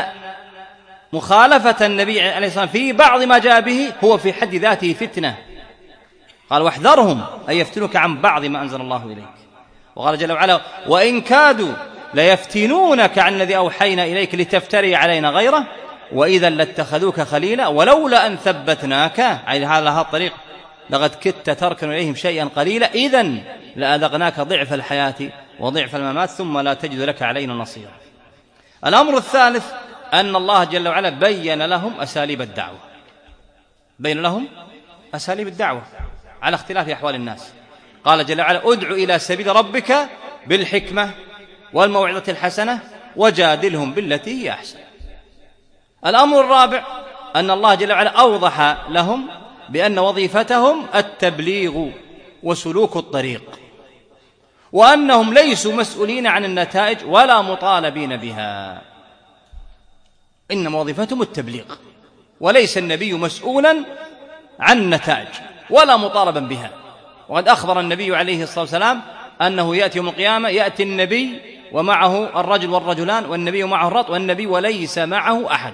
مخالفة النبي عليه الصلاة والسلام في بعض ما جاء به هو في حد ذاته فتنة. قال واحذرهم أن يفتنوك عن بعض ما أنزل الله إليك. وقال جل وعلا وإن كادوا ليفتنونك عن الذي أوحينا إليك لتفتري علينا غيره وإذا لاتخذوك خليلا ولولا أن ثبتناك، على هذا الطريق لقد كدت تركن إليهم شيئا قليلا إذن لأذقناك ضعف الحياة وضعف الممات ثم لا تجد لك علينا نصيرا. الأمر الثالث أن الله جل وعلا بين لهم أساليب الدعوة، بين لهم أساليب الدعوة على اختلاف أحوال الناس. قال جل وعلا ادع إلى سبيل ربك بالحكمة والموعظة الحسنة وجادلهم بالتي هي أحسن. الأمر الرابع أن الله جل وعلا أوضح لهم بأن وظيفتهم التبليغ وسلوك الطريق، وأنهم ليسوا مسؤولين عن النتائج ولا مطالبين بها، إنما وظيفتهم التبليغ، وليس النبي مسؤولا عن النتائج ولا مطالبا بها. وقد أخبر النبي عليه الصلاة والسلام أنه يأتي يوم القيامة يأتي النبي ومعه الرجل والرجلان والنبي ومعه الرط والنبي وليس معه أحد.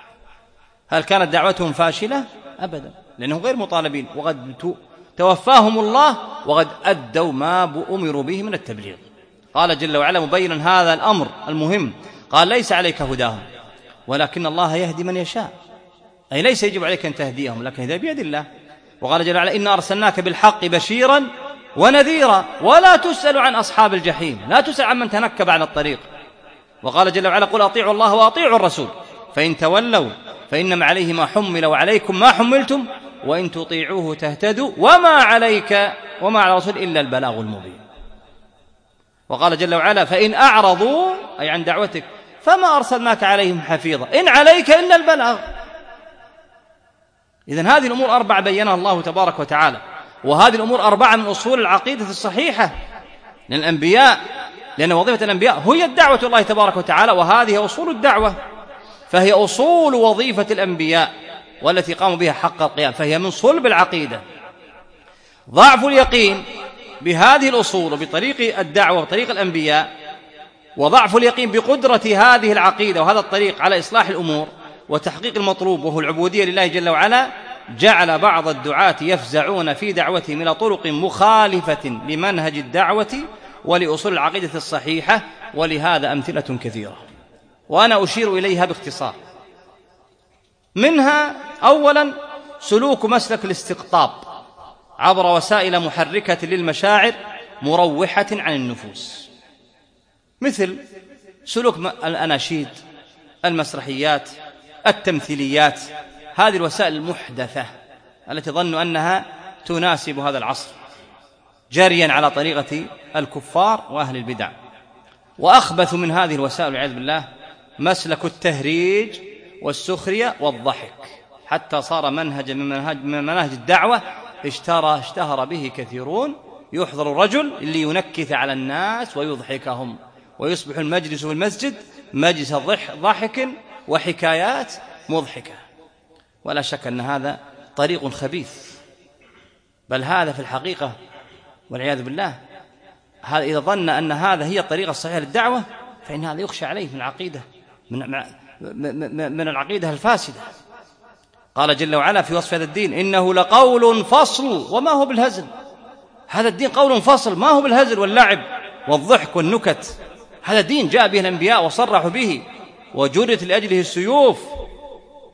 هل كانت دعوتهم فاشلة؟ أبدا، لأنهم غير مطالبين، وقد توفاهم الله وقد أدوا ما أمروا به من التبليغ. قال جل وعلا مبينا هذا الأمر المهم قال ليس عليك هداهم ولكن الله يهدي من يشاء، أي ليس يجب عليك أن تهديهم لكن هداية بيد الله. وقال جل وعلا إنا أرسلناك بالحق بشيرا ونذيرا ولا تسأل عن أصحاب الجحيم، لا تسأل عن من تنكب عن الطريق. وقال جل وعلا قل أطيعوا الله وأطيعوا الرسول فإن تولوا فإنما عليه ما حمل وعليكم ما حملتم وإن تطيعوه تهتدوا وما عليك وما على الرسول إلا البلاغ المبين. وقال جل وعلا فإن أعرضوا أي عن دعوتك فما أرسلناك عليهم حفيظا إن عليك إلا البلاغ. إذن هذه الأمور أربعة بينها الله تبارك وتعالى، وهذه الأمور أربعة من أصول العقيدة الصحيحة للأنبياء، لأن وظيفة الأنبياء هي الدعوة الله تبارك وتعالى، وهذه أصول الدعوة، فهي أصول وظيفة الأنبياء والتي قاموا بها حق القيام، فهي من صلب العقيدة. ضعف اليقين بهذه الأصول وبطريق الدعوة وطريق الأنبياء، وضعف اليقين بقدرة هذه العقيدة وهذا الطريق على إصلاح الأمور وتحقيق المطلوب وهو العبودية لله جل وعلا، جعل بعض الدعاة يفزعون في دعوتهم إلى طرق مخالفة لمنهج الدعوة ولأصول العقيدة الصحيحة، ولهذا أمثلة كثيرة وأنا أشير إليها باختصار. منها أولا سلوك مسلك الاستقطاب عبر وسائل محركة للمشاعر مروحة عن النفوس، مثل سلوك الأناشيد، المسرحيات، التمثيليات، هذه الوسائل المحدثة التي ظنوا أنها تناسب هذا العصر، جاريا على طريقة الكفار وأهل البدع. وأخبث من هذه الوسائل والعياذ بالله مسلك التهريج والسخرية والضحك، حتى صار منهج من مناهج الدعوة اشتهر به كثيرون. يحضر الرجل اللي ينكث على الناس ويضحكهم، ويصبح المجلس في المسجد مجلس ضحك وحكايات مضحكة. ولا شك أن هذا طريق خبيث، بل هذا في الحقيقة والعياذ بالله هذا إذا ظن أن هذا هي الطريقة الصحيحة للدعوة فإن هذا يخشى عليه من العقيدة من العقيدة الفاسدة. قال جل وعلا في وصف هذا الدين إنه لقول فصل وما هو بالهزل. هذا الدين قول فصل، ما هو بالهزل واللعب والضحك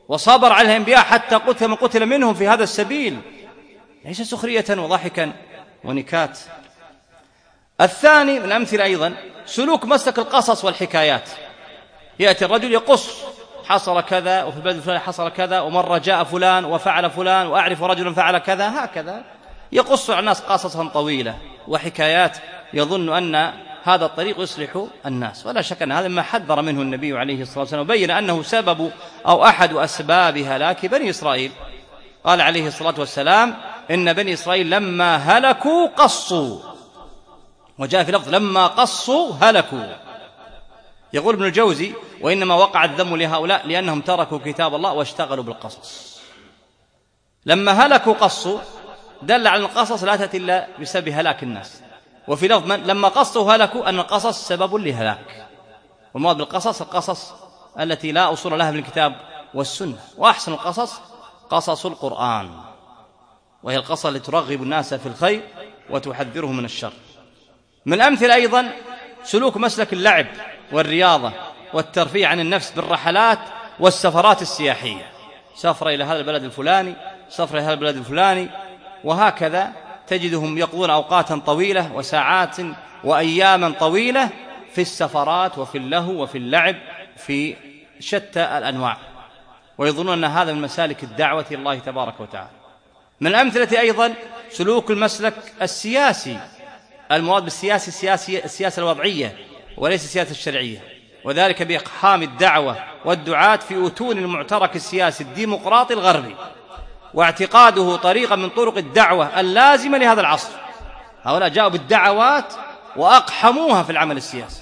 وصبر على الأنبياء حتى قتل من قتل منهم في هذا السبيل، ليس سخرية وضحكا ونكات. الثاني من الأمثلة أيضا سلوك مسلك القصص والحكايات. يأتي الرجل يقص حصل كذا وفي البلد الفلاني حصل كذا ومرة جاء فلان وفعل فلان وأعرف رجلا فعل كذا، هكذا يقص على الناس قصصا طويلة وحكايات يظن أن هذا الطريق يصلح الناس. ولا شك أن هذا ما حذر منه النبي عليه الصلاة والسلام وبين أنه سبب أو أحد أسباب هلاك بني إسرائيل. قال عليه الصلاة والسلام إن بني إسرائيل لما هلكوا قصوا، وجاء في لفظ لما قصوا هلكوا. يقول ابن الجوزي وإنما وقع الذم لهؤلاء لأنهم تركوا كتاب الله واشتغلوا بالقصص. لما هلكوا قصوا دل على القصص لا تأتي إلا بسبب هلاك الناس، وفي لفظ لما قصوا هلكوا أن القصص سبب لهلاك. والمراد بالقصص القصص التي لا أصول لها من الكتاب والسنة، وأحسن القصص قصص القرآن، وهي القصص التي ترغب الناس في الخير وتحذرهم من الشر. من الأمثلة أيضا سلوك مسلك اللعب والرياضة والترفيه عن النفس بالرحلات والسفرات السياحية، سفر إلى هذا البلد الفلاني، سفر إلى هذا البلد الفلاني، وهكذا تجدهم يقضون أوقاتا طويلة وساعات وأياما طويلة في السفرات وفي اللهو وفي اللعب في شتى الأنواع، ويظنون أن هذا من مسالك الدعوة إلى الله تبارك وتعالى. من الأمثلة أيضا سلوك المسلك السياسي. المراد بالسياسي السياسة الوضعية وليس السياسة الشرعية، وذلك بإقحام الدعوة والدعاة في أتون المعترك السياسي الديمقراطي الغربي، واعتقاده طريقا من طرق الدعوة اللازمة لهذا العصر. هؤلاء جاءوا بالدعوات وأقحموها في العمل السياسي،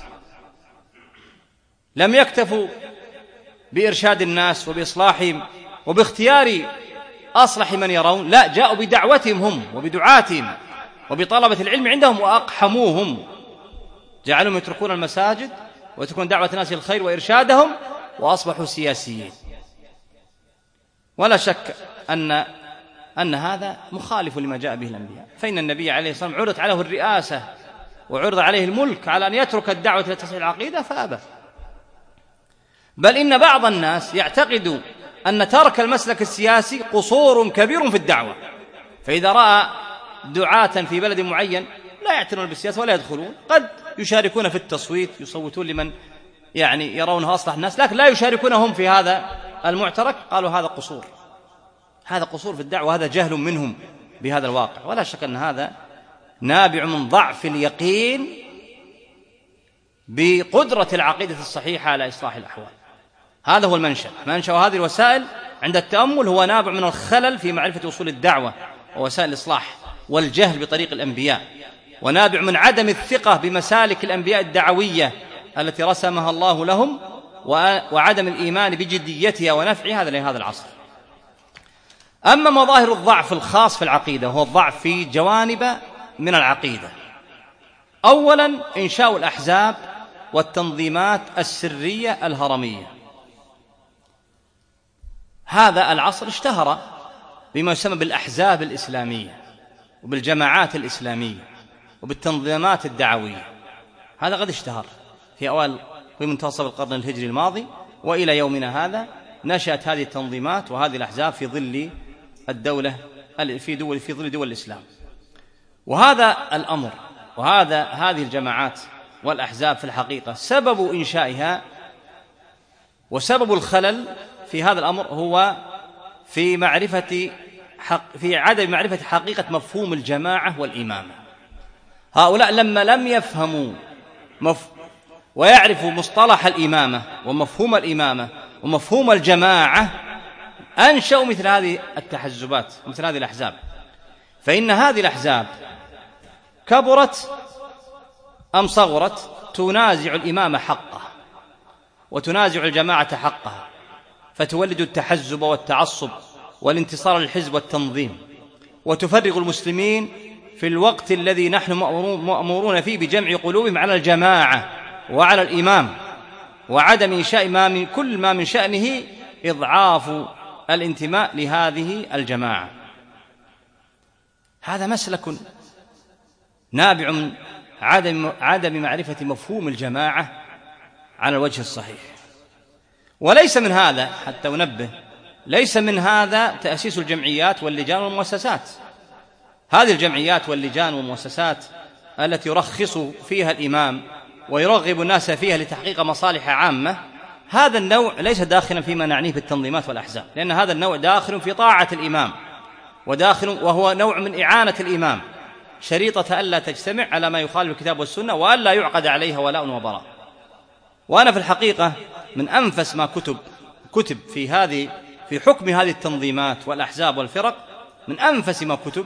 لم يكتفوا بإرشاد الناس وبإصلاحهم وباختيار أصلح من يرون، لا، جاءوا بدعوتهم هم وبدعاتهم وبطلبة العلم عندهم وأقحموهم، جعلهم يتركون المساجد وتكون دعوة الناس الخير وإرشادهم وأصبحوا سياسيين. ولا شك أن هذا مخالف لما جاء به الأنبياء، فإن النبي عليه الصلاة والسلام عرضت عليه الرئاسة وعرض عليه الملك على أن يترك الدعوة إلى تصحيح العقيدة فأبى. بل إن بعض الناس يعتقد أن ترك المسلك السياسي قصور كبير في الدعوة، فإذا رأى دعاة في بلد معين لا يعتنون بالسياسة ولا يدخلون، قد يشاركون في التصويت، يصوتون لمن يرونه أصلح الناس، لكن لا يشاركونهم في هذا المعترك، قالوا هذا قصور، هذا قصور في الدعوة، هذا جهل منهم بهذا الواقع. ولا شك أن هذا نابع من ضعف اليقين بقدرة العقيدة الصحيحة على إصلاح الأحوال. هذا هو منشأ هذه الوسائل عند التأمل، هو نابع من الخلل في معرفة أصول الدعوة ووسائل الإصلاح والجهل بطريق الأنبياء، ونابع من عدم الثقة بمسالك الأنبياء الدعوية التي رسمها الله لهم، وعدم الإيمان بجديتها ونفعها لهذا العصر. أما مظاهر الضعف الخاص في العقيدة هو الضعف في جوانب من العقيدة. أولا إنشاء الأحزاب والتنظيمات السرية الهرمية. هذا العصر اشتهر بما يسمى بالأحزاب الإسلامية وبالجماعات الإسلامية وبالتنظيمات الدعوية. هذا قد اشتهر في منتصف القرن الهجري الماضي، وإلى يومنا هذا نشأت هذه التنظيمات وهذه الأحزاب في ظل الدولة في ظل دول الإسلام. وهذا الأمر هذه الجماعات والأحزاب في الحقيقة سبب إنشائها وسبب الخلل في هذا الأمر هو في عدم معرفة حقيقة مفهوم الجماعة والإمامة. هؤلاء لما لم يفهموا ويعرفوا مصطلح الإمامة ومفهوم الإمامة ومفهوم الجماعة أنشأوا مثل هذه التحزبات مثل هذه الأحزاب. فإن هذه الأحزاب كبرت أم صغرت تنازع الإمامة حقه وتنازع الجماعة حقها، فتولد التحزب والتعصب والانتصار للحزب والتنظيم، وتفرغ المسلمين في الوقت الذي نحن مأمورون فيه بجمع قلوبهم على الجماعة وعلى الإمام، وعدم إنشاء كل ما من شأنه إضعاف الانتماء لهذه الجماعة. هذا مسلك نابع من عدم معرفة مفهوم الجماعة على الوجه الصحيح. وليس من هذا حتى أنبه ليس من هذا تأسيس الجمعيات واللجان والمؤسسات. هذه الجمعيات واللجان والمؤسسات التي يرخص فيها الإمام ويرغب الناس فيها لتحقيق مصالح عامة، هذا النوع ليس داخلا فيما نعنيه بالتنظيمات والأحزاب، لأن هذا النوع داخل في طاعة الإمام وهو نوع من إعانة الإمام، شريطة ألا تجتمع على ما يخالف الكتاب والسنة وألا يعقد عليها ولاء وبراء. وأنا في الحقيقة من أنفس ما كتب في حكم هذه التنظيمات والأحزاب والفرق، من أنفس ما كتب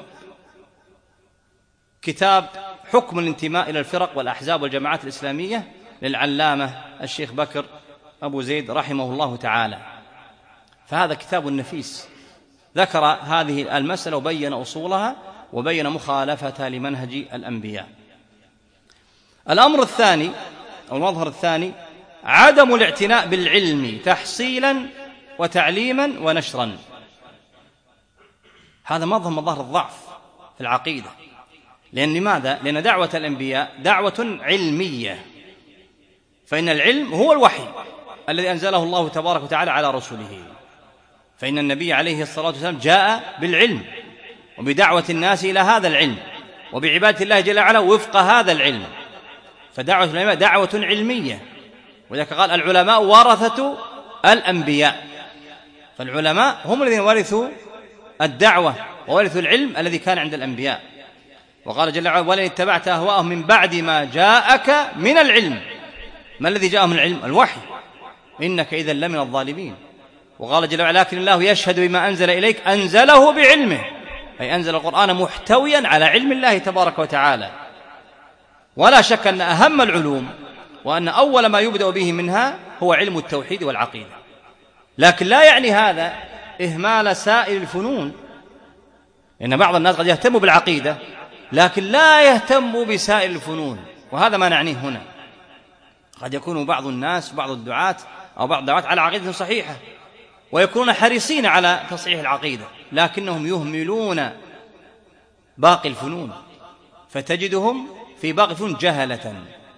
كتاب حكم الانتماء إلى الفرق والأحزاب والجماعات الإسلامية للعلامة الشيخ بكر أبو زيد رحمه الله تعالى. فهذا كتاب نفيس ذكر هذه المسألة وبين أصولها وبين مخالفتها لمنهج الأنبياء. الأمر الثاني أو المظهر الثاني عدم الاعتناء بالعلم تحصيلا وتعليما ونشرا. هذا مظهر الضعف في العقيدة. لماذا؟ لأن دعوة الأنبياء دعوة علمية، فإن العلم هو الوحي الذي أنزله الله تبارك وتعالى على رسله، فإن النبي عليه الصلاة والسلام جاء بالعلم وبدعوة الناس إلى هذا العلم وبعبادة الله جل وعلا وفق هذا العلم. فدعوة العلماء دعوة علمية، وذلك قال العلماء ورثة الأنبياء، فالعلماء هم الذين ورثوا الدعوة وورثوا العلم الذي كان عند الأنبياء. وقال جل وعلا ولئن اتبعت أهواءهم من بعد ما جاءك من العلم. ما الذي جاءهم من العلم؟ الوحي، إنك إذا لمن الظالمين. وقال جل وعلا لكن الله يشهد بما أنزل إليك أنزله بعلمه، أي أنزل القرآن محتويا على علم الله تبارك وتعالى. ولا شك أن أهم العلوم وأن أول ما يبدأ به منها هو علم التوحيد والعقيدة، لكن لا يعني هذا إهمال سائر الفنون، لأن بعض الناس قد يهتم بالعقيدة لكن لا يهتم بسائر الفنون، وهذا ما نعنيه هنا. قد يكون بعض الناس بعض الدعاة أو بعض الدعاة على عقيدة صحيحة ويكونون حريصين على تصحيح العقيدة، لكنهم يهملون باقي الفنون، فتجدهم في باقي الفنون جهلة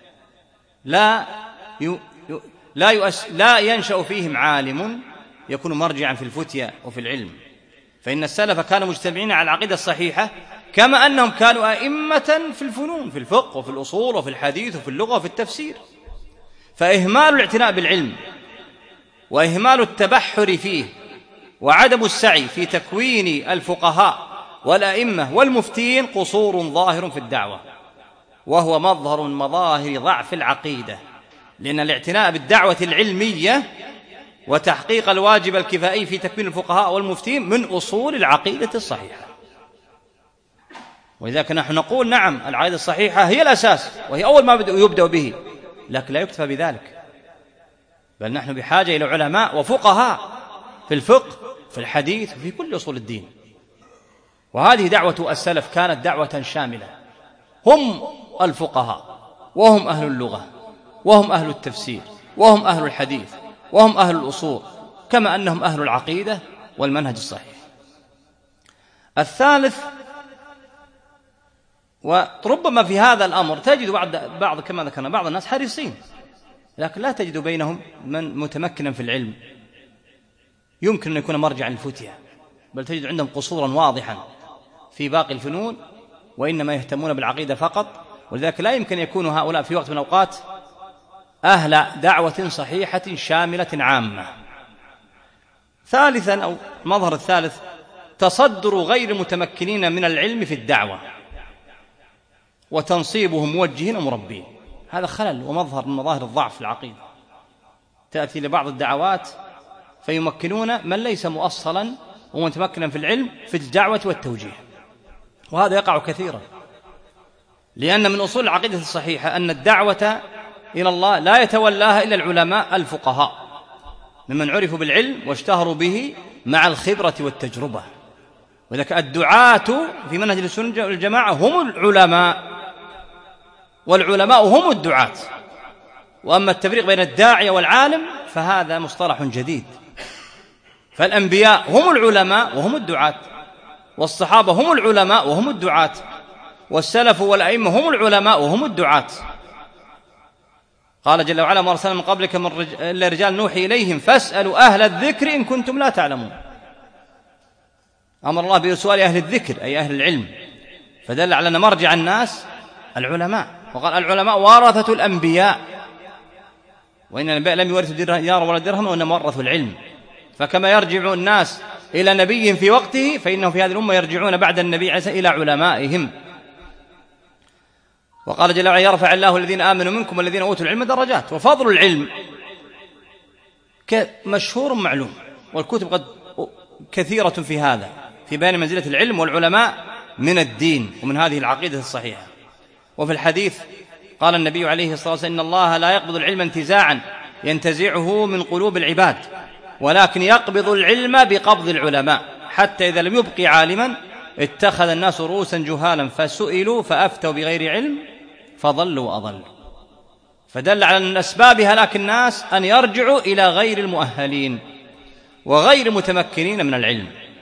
لا ينشأ فيهم عالم يكون مرجعا في الفتية وفي العلم. فإن السلف كانوا مجتمعين على العقيدة الصحيحة كما أنهم كانوا أئمة في الفنون، في الفقه وفي الأصول وفي الحديث وفي اللغة وفي التفسير. فإهمال الاعتناء بالعلم وإهمال التبحر فيه وعدم السعي في تكوين الفقهاء والأئمة والمفتين قصور ظاهر في الدعوة، وهو مظهر من مظاهر ضعف العقيدة، لأن الاعتناء بالدعوة العلمية وتحقيق الواجب الكفائي في تكوين الفقهاء والمفتين من أصول العقيدة الصحيحة. ولذلك نحن نقول نعم العقيدة الصحيحة هي الأساس وهي أول ما يبدأ به، لكن لا يكتفى بذلك، بل نحن بحاجة إلى علماء وفقهاء في الفقه في الحديث وفي كل أصول الدين. وهذه دعوة السلف كانت دعوة شاملة، هم الفقهاء وهم أهل اللغة وهم أهل التفسير وهم أهل الحديث وهم أهل الأصول، كما أنهم أهل العقيدة والمنهج الصحيح. الثالث، وربما في هذا الأمر تجد بعض كما ذكرنا بعض الناس حريصين، لكن لا تجد بينهم من متمكنا في العلم يمكن أن يكون مرجعا للفتية، بل تجد عندهم قصورا واضحا في باقي الفنون وإنما يهتمون بالعقيدة فقط. ولذلك لا يمكن يكون هؤلاء في وقت من الأوقات أهل دعوة صحيحة شاملة عامة. ثالثا أو المظهر الثالث تصدر غير المتمكنين من العلم في الدعوة وتنصيبهم موجهين ومربين. هذا خلل ومظهر من مظاهر الضعف في العقيدة. تأتي لبعض الدعوات فيمكنون من ليس مؤصلا ومتمكنا في العلم في الدعوة والتوجيه، وهذا يقع كثيرا، لأن من أصول العقيدة الصحيحة أن الدعوة إلى الله لا يتولاها إلا العلماء الفقهاء ممن عرفوا بالعلم واشتهروا به مع الخبرة والتجربة. وذلك الدعاة في منهج السنة والجماعة هم العلماء والعلماء هم الدعاة. وأما التفريق بين الداعية والعالم فهذا مصطلح جديد. فالأنبياء هم العلماء وهم الدعاة، والصحابة هم العلماء وهم الدعاة، والسلف والأئمة هم العلماء وهم الدعاة. قال جل وعلا ما أرسلنا من قبلك إلا رجال نوحي إليهم فاسألوا أهل الذكر إن كنتم لا تعلمون. أمر الله بسؤال أهل الذكر أي أهل العلم، فدل على أن مرجع الناس العلماء، وقال العلماء ورثة الأنبياء، وإن الأنبياء لم يورثوا دينارا ولا درهما وإنما ورثوا العلم. فكما يرجع الناس إلى نبي في وقته فإنهم في هذه الأمة يرجعون بعد النبي عيسى إلى علمائهم. وقال جل وعلا يرفع الله الذين آمنوا منكم والذين أوتوا العلم درجات. وفضل العلم مشهور معلوم، والكتب قد كثيرة في هذا، في بيان منزلة العلم والعلماء من الدين ومن هذه العقيدة الصحيحة. وفي الحديث قال النبي عليه الصلاة والسلام إن الله لا يقبض العلم انتزاعا ينتزعه من قلوب العباد، ولكن يقبض العلم بقبض العلماء، حتى إذا لم يبقي عالما اتخذ الناس رؤوسا جهالا فسئلوا فأفتوا بغير علم فضلوا وأضلوا. فدل على أن أسباب هلاك الناس أن يرجعوا إلى غير المؤهلين وغير المتمكنين من العلم،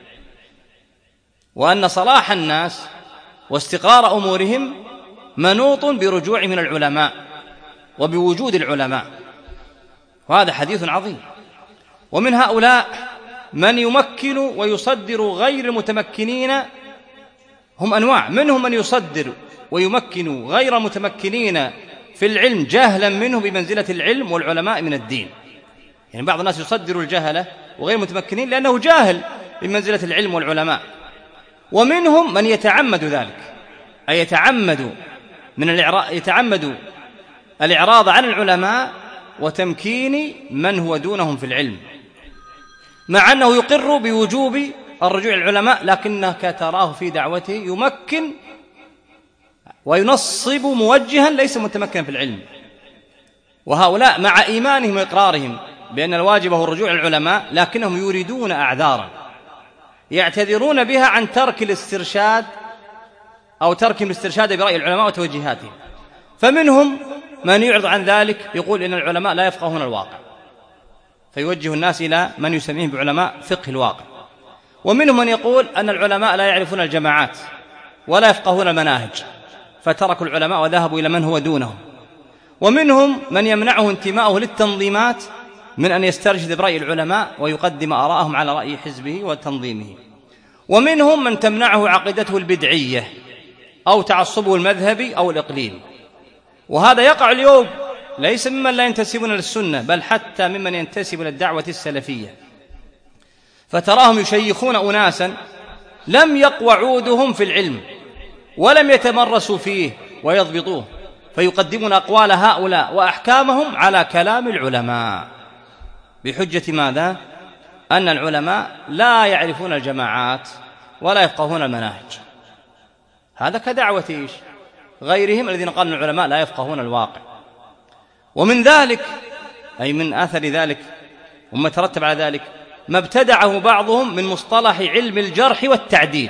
وأن صلاح الناس واستقرار أمورهم منوط برجوع من العلماء وبوجود العلماء، وهذا حديث عظيم. ومن هؤلاء من يمكن ويصدر غير المتمكنين، هم أنواع، منهم من يصدر ويمكن غير المتمكنين في العلم جهلا منه بمنزلة العلم والعلماء من الدين. يعني بعض الناس يصدر الجهلة وغير المتمكنين لأنه جاهل بمنزلة العلم والعلماء. ومنهم من يتعمد ذلك، أي يتعمد الإعراض عن العلماء وتمكين من هو دونهم في العلم، مع أنه يقر بوجوب الرجوع العلماء، لكنك تراه في دعوته يمكن وينصب موجها ليس متمكنا في العلم. وهؤلاء مع إيمانهم وإقرارهم بأن الواجب هو الرجوع العلماء، لكنهم يريدون أعذارا يعتذرون بها عن ترك الاسترشاد أو تركهم الاسترشاد برأي العلماء وتوجيهاتهم. فمنهم من يعرض عن ذلك يقول إن العلماء لا يفقهون الواقع، فيوجه الناس إلى من يسميهم بعلماء فقه الواقع. ومنهم من يقول أن العلماء لا يعرفون الجماعات ولا يفقهون المناهج، فتركوا العلماء وذهبوا إلى من هو دونهم. ومنهم من يمنعه انتماؤه للتنظيمات من أن يسترشد برأي العلماء ويقدم آراءهم على رأي حزبه وتنظيمه. ومنهم من تمنعه عقيدته البدعية أو تعصبه المذهبي أو الإقليمي. وهذا يقع اليوم ليس ممن لا ينتسبون للسنة، بل حتى ممن ينتسب للدعوة السلفية، فتراهم يشيخون أناسا لم يقوى عودهم في العلم ولم يتمرسوا فيه ويضبطوه، فيقدمون أقوال هؤلاء وأحكامهم على كلام العلماء بحجة ماذا؟ أن العلماء لا يعرفون الجماعات ولا يفقهون المناهج. هذا كدعوة غيرهم الذين قالوا العلماء لا يفقهون الواقع. ومن ذلك أي من آثر ذلك وما ترتب على ذلك ما ابتدعه بعضهم من مصطلح علم الجرح والتعديل،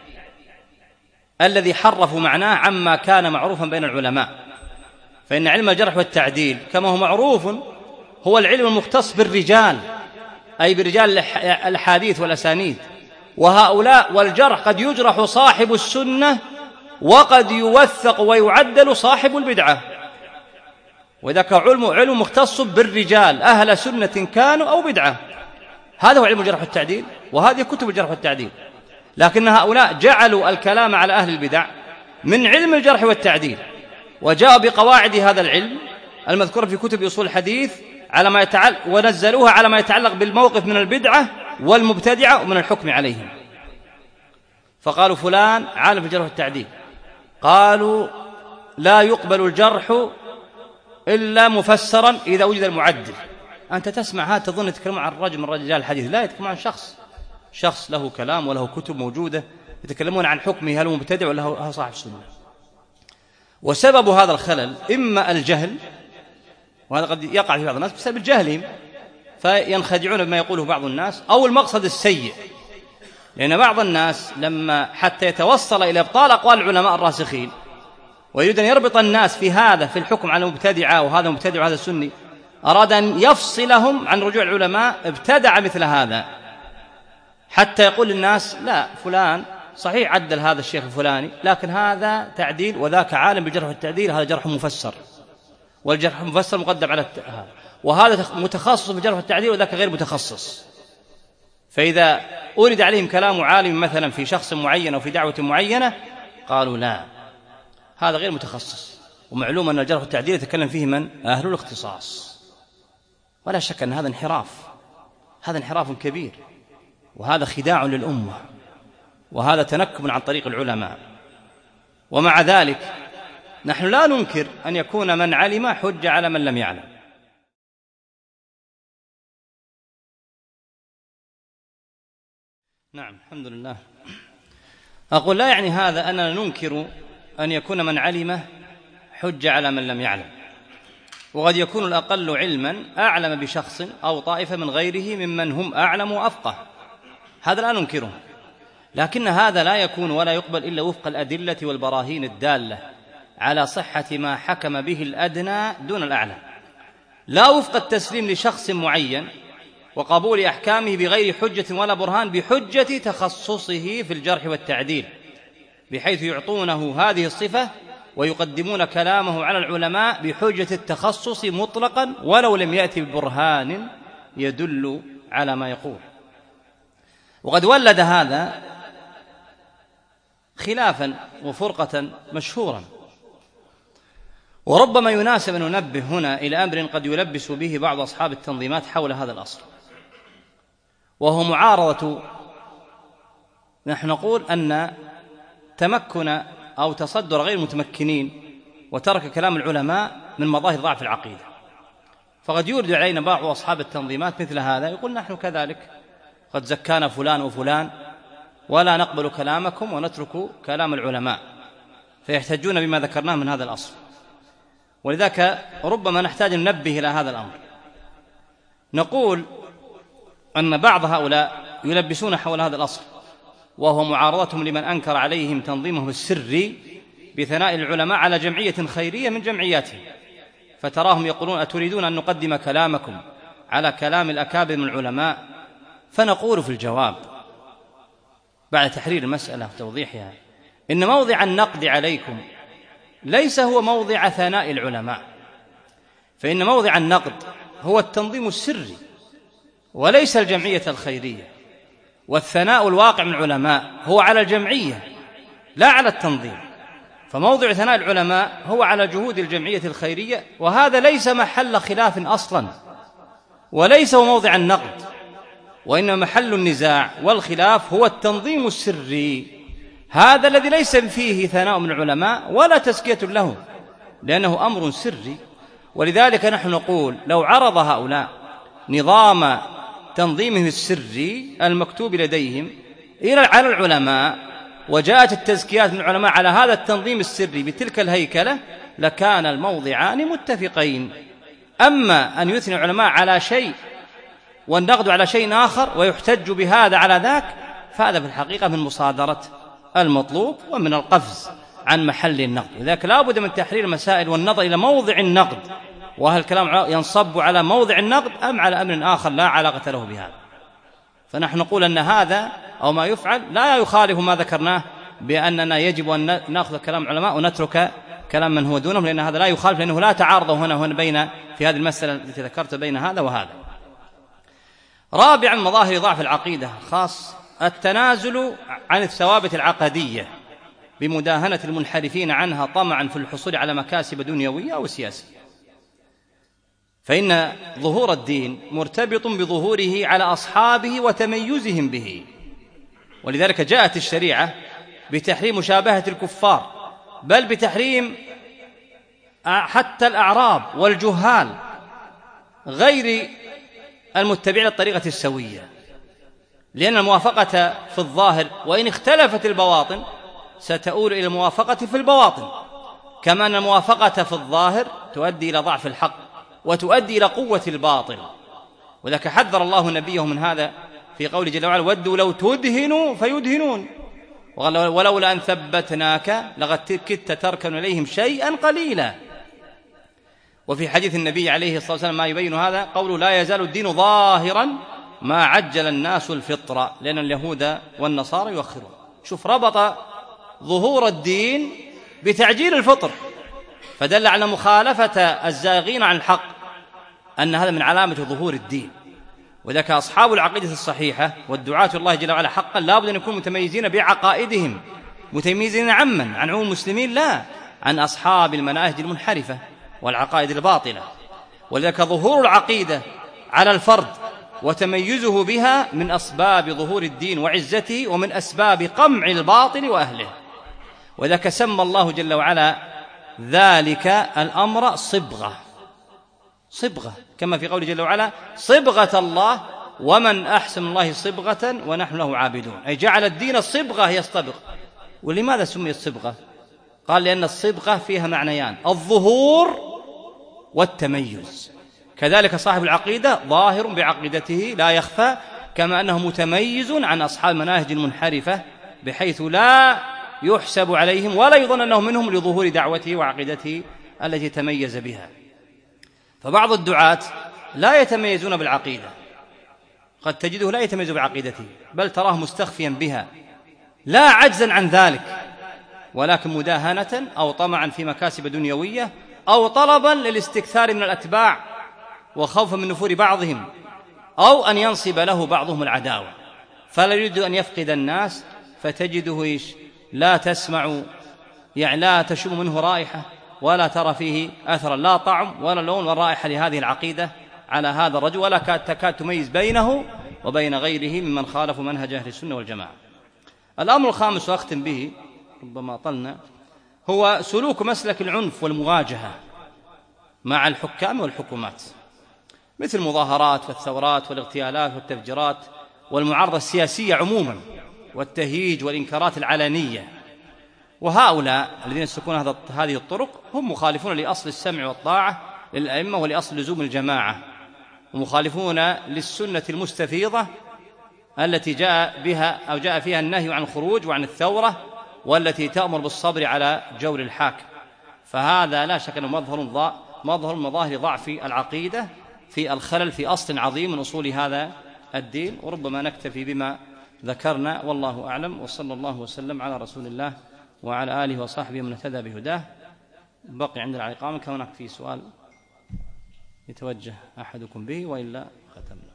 الذي حرفوا معناه عما كان معروفا بين العلماء. فإن علم الجرح والتعديل كما هو معروف هو العلم المختص بالرجال، أي برجال الحديث والأسانيد. وهؤلاء والجرح قد يجرح صاحب السنة وقد يوثق ويعدل صاحب البدعة، وذاك علم مختص بالرجال أهل سنة كانوا أو بدعة. هذا هو علم الجرح والتعديل، وهذه كتب الجرح والتعديل. لكن هؤلاء جعلوا الكلام على أهل البدع من علم الجرح والتعديل، وجاءوا بقواعد هذا العلم المذكورة في كتب أصول الحديث على ما ونزلوها على ما يتعلق بالموقف من البدعة والمبتدعة ومن الحكم عليهم. فقالوا فلان عالم في الجرح والتعديل، قالوا لا يقبل الجرح إلا مفسرا إذا وجد المعدل. أنت تسمع هذا تظن يتكلمون عن رجل من رجال الحديث، لا، يتكلمون عن شخص له كلام وله كتب موجودة، يتكلمون عن حكمه هل هو مبتدع ولا هو صاحب سنة. وسبب هذا الخلل إما الجهل، وهذا قد يقع في بعض الناس بسبب جهلهم فينخدعون بما يقوله بعض الناس، أو المقصد السيء، لأن بعض الناس لما حتى يتوصل إلى إبطال أقوال العلماء الراسخين ويريد أن يربط الناس في هذا في الحكم على المبتدعة وهذا مبتدع وهذا سني، أراد أن يفصلهم عن رجوع العلماء، ابتدع مثل هذا حتى يقول للناس لا، فلان صحيح عدل هذا الشيخ الفلاني لكن هذا تعديل، وذاك عالم بالجرح والتعديل، هذا جرح مفسر، والجرح المفسر مقدم على هذا، وهذا متخصص بالجرح والتعديل وذاك غير متخصص. فإذا أورد عليهم كلام عالم مثلا في شخص معين أو في دعوة معينة قالوا لا، هذا غير متخصص. ومعلوم أن الجرح والتعديل يتكلم فيه من؟ أهل الاختصاص. ولا شك أن هذا انحراف، هذا انحراف كبير، وهذا خداع للأمة، وهذا تنكب عن طريق العلماء. ومع ذلك نحن لا ننكر أن يكون من علم حجة على من لم يعلم. نعم، الحمد لله. أقول لا يعني هذا أننا ننكر أن يكون من علم حجة على من لم يعلم، وقد يكون الأقل علما أعلم بشخص أو طائفة من غيره ممن هم أعلم وأفقه، هذا لا ننكره، لكن هذا لا يكون ولا يقبل إلا وفق الأدلة والبراهين الدالة على صحة ما حكم به الأدنى دون الأعلى، لا وفق التسليم لشخص معين وقبول أحكامه بغير حجة ولا برهان بحجة تخصصه في الجرح والتعديل، بحيث يعطونه هذه الصفة ويقدمون كلامه على العلماء بحجة التخصص مطلقا ولو لم يأتي ببرهان يدل على ما يقول. وقد ولد هذا خلافا وفرقة مشهورا، وربما يناسب أن ننبه هنا إلى أمر قد يلبس به بعض أصحاب التنظيمات حول هذا الأصل، وهو معارضة، نحن نقول أن تمكن أو تصدر غير متمكنين وترك كلام العلماء من مظاهر ضعف العقيدة. فقد يورد علينا بعض أصحاب التنظيمات مثل هذا، يقول نحن كذلك قد زكانا فلان وفلان ولا نقبل كلامكم ونترك كلام العلماء، فيحتجون بما ذكرناه من هذا الأصل. ولذلك ربما نحتاج أن ننبه إلى هذا الأمر. نقول أن بعض هؤلاء يلبسون حول هذا الأصل، وهو معارضتهم لمن أنكر عليهم تنظيمهم السري بثناء العلماء على جمعية خيرية من جمعياتهم، فتراهم يقولون أتريدون أن نقدم كلامكم على كلام الأكابر من العلماء؟ فنقول في الجواب بعد تحرير المسألة وتوضيحها إن موضع النقد عليكم ليس هو موضع ثناء العلماء، فإن موضع النقد هو التنظيم السري وليس الجمعية الخيرية، والثناء الواقع من العلماء هو على الجمعية لا على التنظيم. فموضع ثناء العلماء هو على جهود الجمعية الخيرية، وهذا ليس محل خلاف أصلا، وليس هو موضع النقد، وإنما محل النزاع والخلاف هو التنظيم السري، هذا الذي ليس فيه ثناء من العلماء ولا تزكية له، لأنه أمر سري. ولذلك نحن نقول لو عرض هؤلاء نظام تنظيمه السري المكتوب لديهم على العلماء، وجاءت التزكيات من العلماء على هذا التنظيم السري بتلك الهيكلة، لكان الموضعان متفقين. أما أن يثني العلماء على شيء والنقد على شيء آخر ويحتج بهذا على ذاك، فهذا في الحقيقة من مصادرة المطلوب ومن القفز عن محل النقد. لذلك لا بد من تحرير المسائل والنظر إلى موضع النقد، وهل الكلام ينصب على موضع النقد أم على أمر آخر لا علاقة له بهذا. فنحن نقول أن هذا أو ما يفعل لا يخالف ما ذكرناه بأننا يجب أن نأخذ كلام العلماء ونترك كلام من هو دونهم، لأن هذا لا يخالف، لأنه لا تعارض هنا بين في هذه المسألة التي ذكرت بين هذا وهذا. رابعا مظاهر ضعف العقيدة خاص التنازل عن الثوابت العقدية بمداهنة المنحرفين عنها طمعا في الحصول على مكاسب دنيوية أو سياسية. فإن ظهور الدين مرتبط بظهوره على أصحابه وتميزهم به، ولذلك جاءت الشريعة بتحريم مشابهة الكفار، بل بتحريم حتى الأعراب والجهال غير المتبعين الطريقة السوية، لأن الموافقة في الظاهر وإن اختلفت البواطن ستؤول إلى الموافقة في البواطن، كما أن الموافقة في الظاهر تؤدي إلى ضعف الحق وتؤدي إلى قوة الباطل. وذلك حذر الله نبيه من هذا في قوله جل وعلا ودوا لو تدهنوا فيدهنون ولولا أن ثبتناك لقد كدت تركن إليهم شيئا قليلا. وفي حديث النبي عليه الصلاة والسلام ما يبين هذا قوله لا يزال الدين ظاهرا ما عجل الناس الفطرة، لأن اليهود والنصارى يؤخرون. شوف، ربط ظهور الدين بتعجيل الفطر، فدل على مخالفة الزاغين عن الحق، أن هذا من علامة ظهور الدين. وذاك أصحاب العقيدة الصحيحة والدعاة الله جل وعلا حقا لا بد أن يكونوا متميزين بعقائدهم، متميزين عمن عن عموم المسلمين؟ لا، عن أصحاب المناهج المنحرفة والعقائد الباطلة. ولذلك ظهور العقيدة على الفرد وتميزه بها من أسباب ظهور الدين وعزته، ومن أسباب قمع الباطل وأهله. وذاك سمى الله جل وعلا ذلك الأمر صبغة، صبغة، كما في قوله جل وعلا صبغة الله ومن أحسن الله صبغة ونحن له عابدون، أي جعل الدين الصبغة يصطبغ. ولماذا سميت صبغة؟ قال لأن الصبغة فيها معنيان: الظهور والتميز. كذلك صاحب العقيدة ظاهر بعقيدته لا يخفى، كما أنه متميز عن أصحاب المناهج المنحرفة بحيث لا يحسب عليهم ولا يظن أنه منهم لظهور دعوته وعقيدته التي تميز بها. فبعض الدعاة لا يتميزون بالعقيدة، قد تجده لا يتميز بعقيدته بل تراه مستخفيا بها، لا عجزا عن ذلك، ولكن مداهنة أو طمعا في مكاسب دنيوية، أو طلبا للاستكثار من الأتباع وخوفا من نفور بعضهم، أو أن ينصب له بعضهم العداوة، فلا يريد أن يفقد الناس، فتجده لا تسمع يعني لا تشم منه رائحة ولا ترى فيه أثرا، لا طعم ولا لون ولا رائحة لهذه العقيدة على هذا الرجل، ولا تكاد تميز بينه وبين غيره ممن خالفوا منهج أهل السنة والجماعة. الأمر الخامس وأختم به ربما طلنا، هو سلوك مسلك العنف والمواجهة مع الحكام والحكومات، مثل المظاهرات والثورات والاغتيالات والتفجيرات والمعارضة السياسية عموما والتهييج والإنكارات العلنية. وهؤلاء الذين يسلكون هذه الطرق هم مخالفون لأصل السمع والطاعة للأئمة ولأصل لزوم الجماعة، ومخالفون للسنة المستفيضة التي جاء فيها النهي عن الخروج وعن الثورة، والتي تأمر بالصبر على جور الحاكم. فهذا لا شك أنه مظهر مظاهر ضعف العقيدة في الخلل في أصل عظيم من أصول هذا الدين. وربما نكتفي بما ذكرنا والله أعلم، وصلى الله وسلم على رسول الله وعلى آله وصحبه من اهتدى بهداه. بقي عندنا على الإقامة، كان هناك في سؤال يتوجه أحدكم به وإلا ختمنا.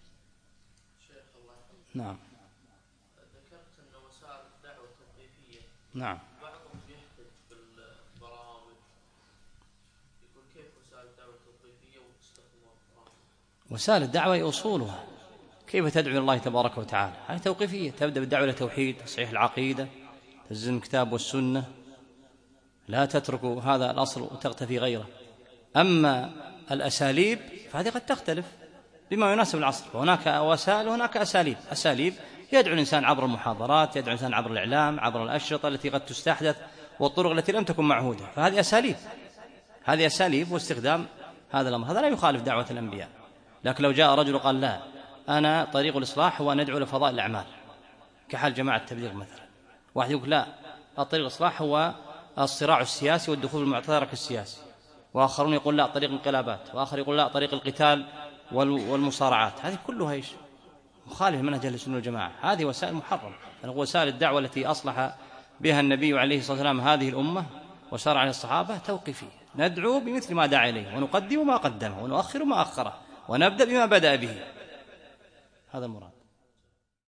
نعم. ذكرت أن وسائل الدعوة التوقيفية نعم. بعضهم يحدث في البرامج، يقول كيف وسائل الدعوة التوقيفية وتستخدمها البرامج؟ وسائل الدعوة أصولها كيف تدعو إلى الله تبارك وتعالى، هذه توقيفية، تبدأ بالدعوة إلى توحيد، تصحيح العقيدة، تلزم الكتاب والسنة، لا تترك هذا الأصل وتغتفي غيره. أما الأساليب فهذه قد تختلف بما يناسب العصر، وهناك وسائل وهناك أساليب يدعو الإنسان عبر المحاضرات، يدعو الإنسان عبر الإعلام، عبر الأشرطة التي قد تستحدث والطرق التي لم تكن معهودة، فهذه أساليب واستخدام هذا الأمر، هذا لا يخالف دعوة الأنبياء. لكن لو جاء رجل وقال لا، أنا طريق الإصلاح هو أن ندعو لفضائل الأعمال كحال جماعة التبليغ مثلا، واحد يقول لا، الطريق الإصلاح هو الصراع السياسي والدخول بالمعترك السياسي، وآخرون يقول لا طريق الانقلابات، وآخر يقول لا طريق القتال والمصارعات، هذه كلها مخالفة منهج أهل السنة والجماعة، هذه وسائل محرمة. وسائل الدعوة التي أصلح بها النبي عليه الصلاة والسلام هذه الأمة وشرع عليه الصحابة توقيفية، ندعو بمثل ما دعا إليه، ونقدم ما قدمه، ونؤخر ما أخره، ونبدأ بما بدأ به، هذا المراد.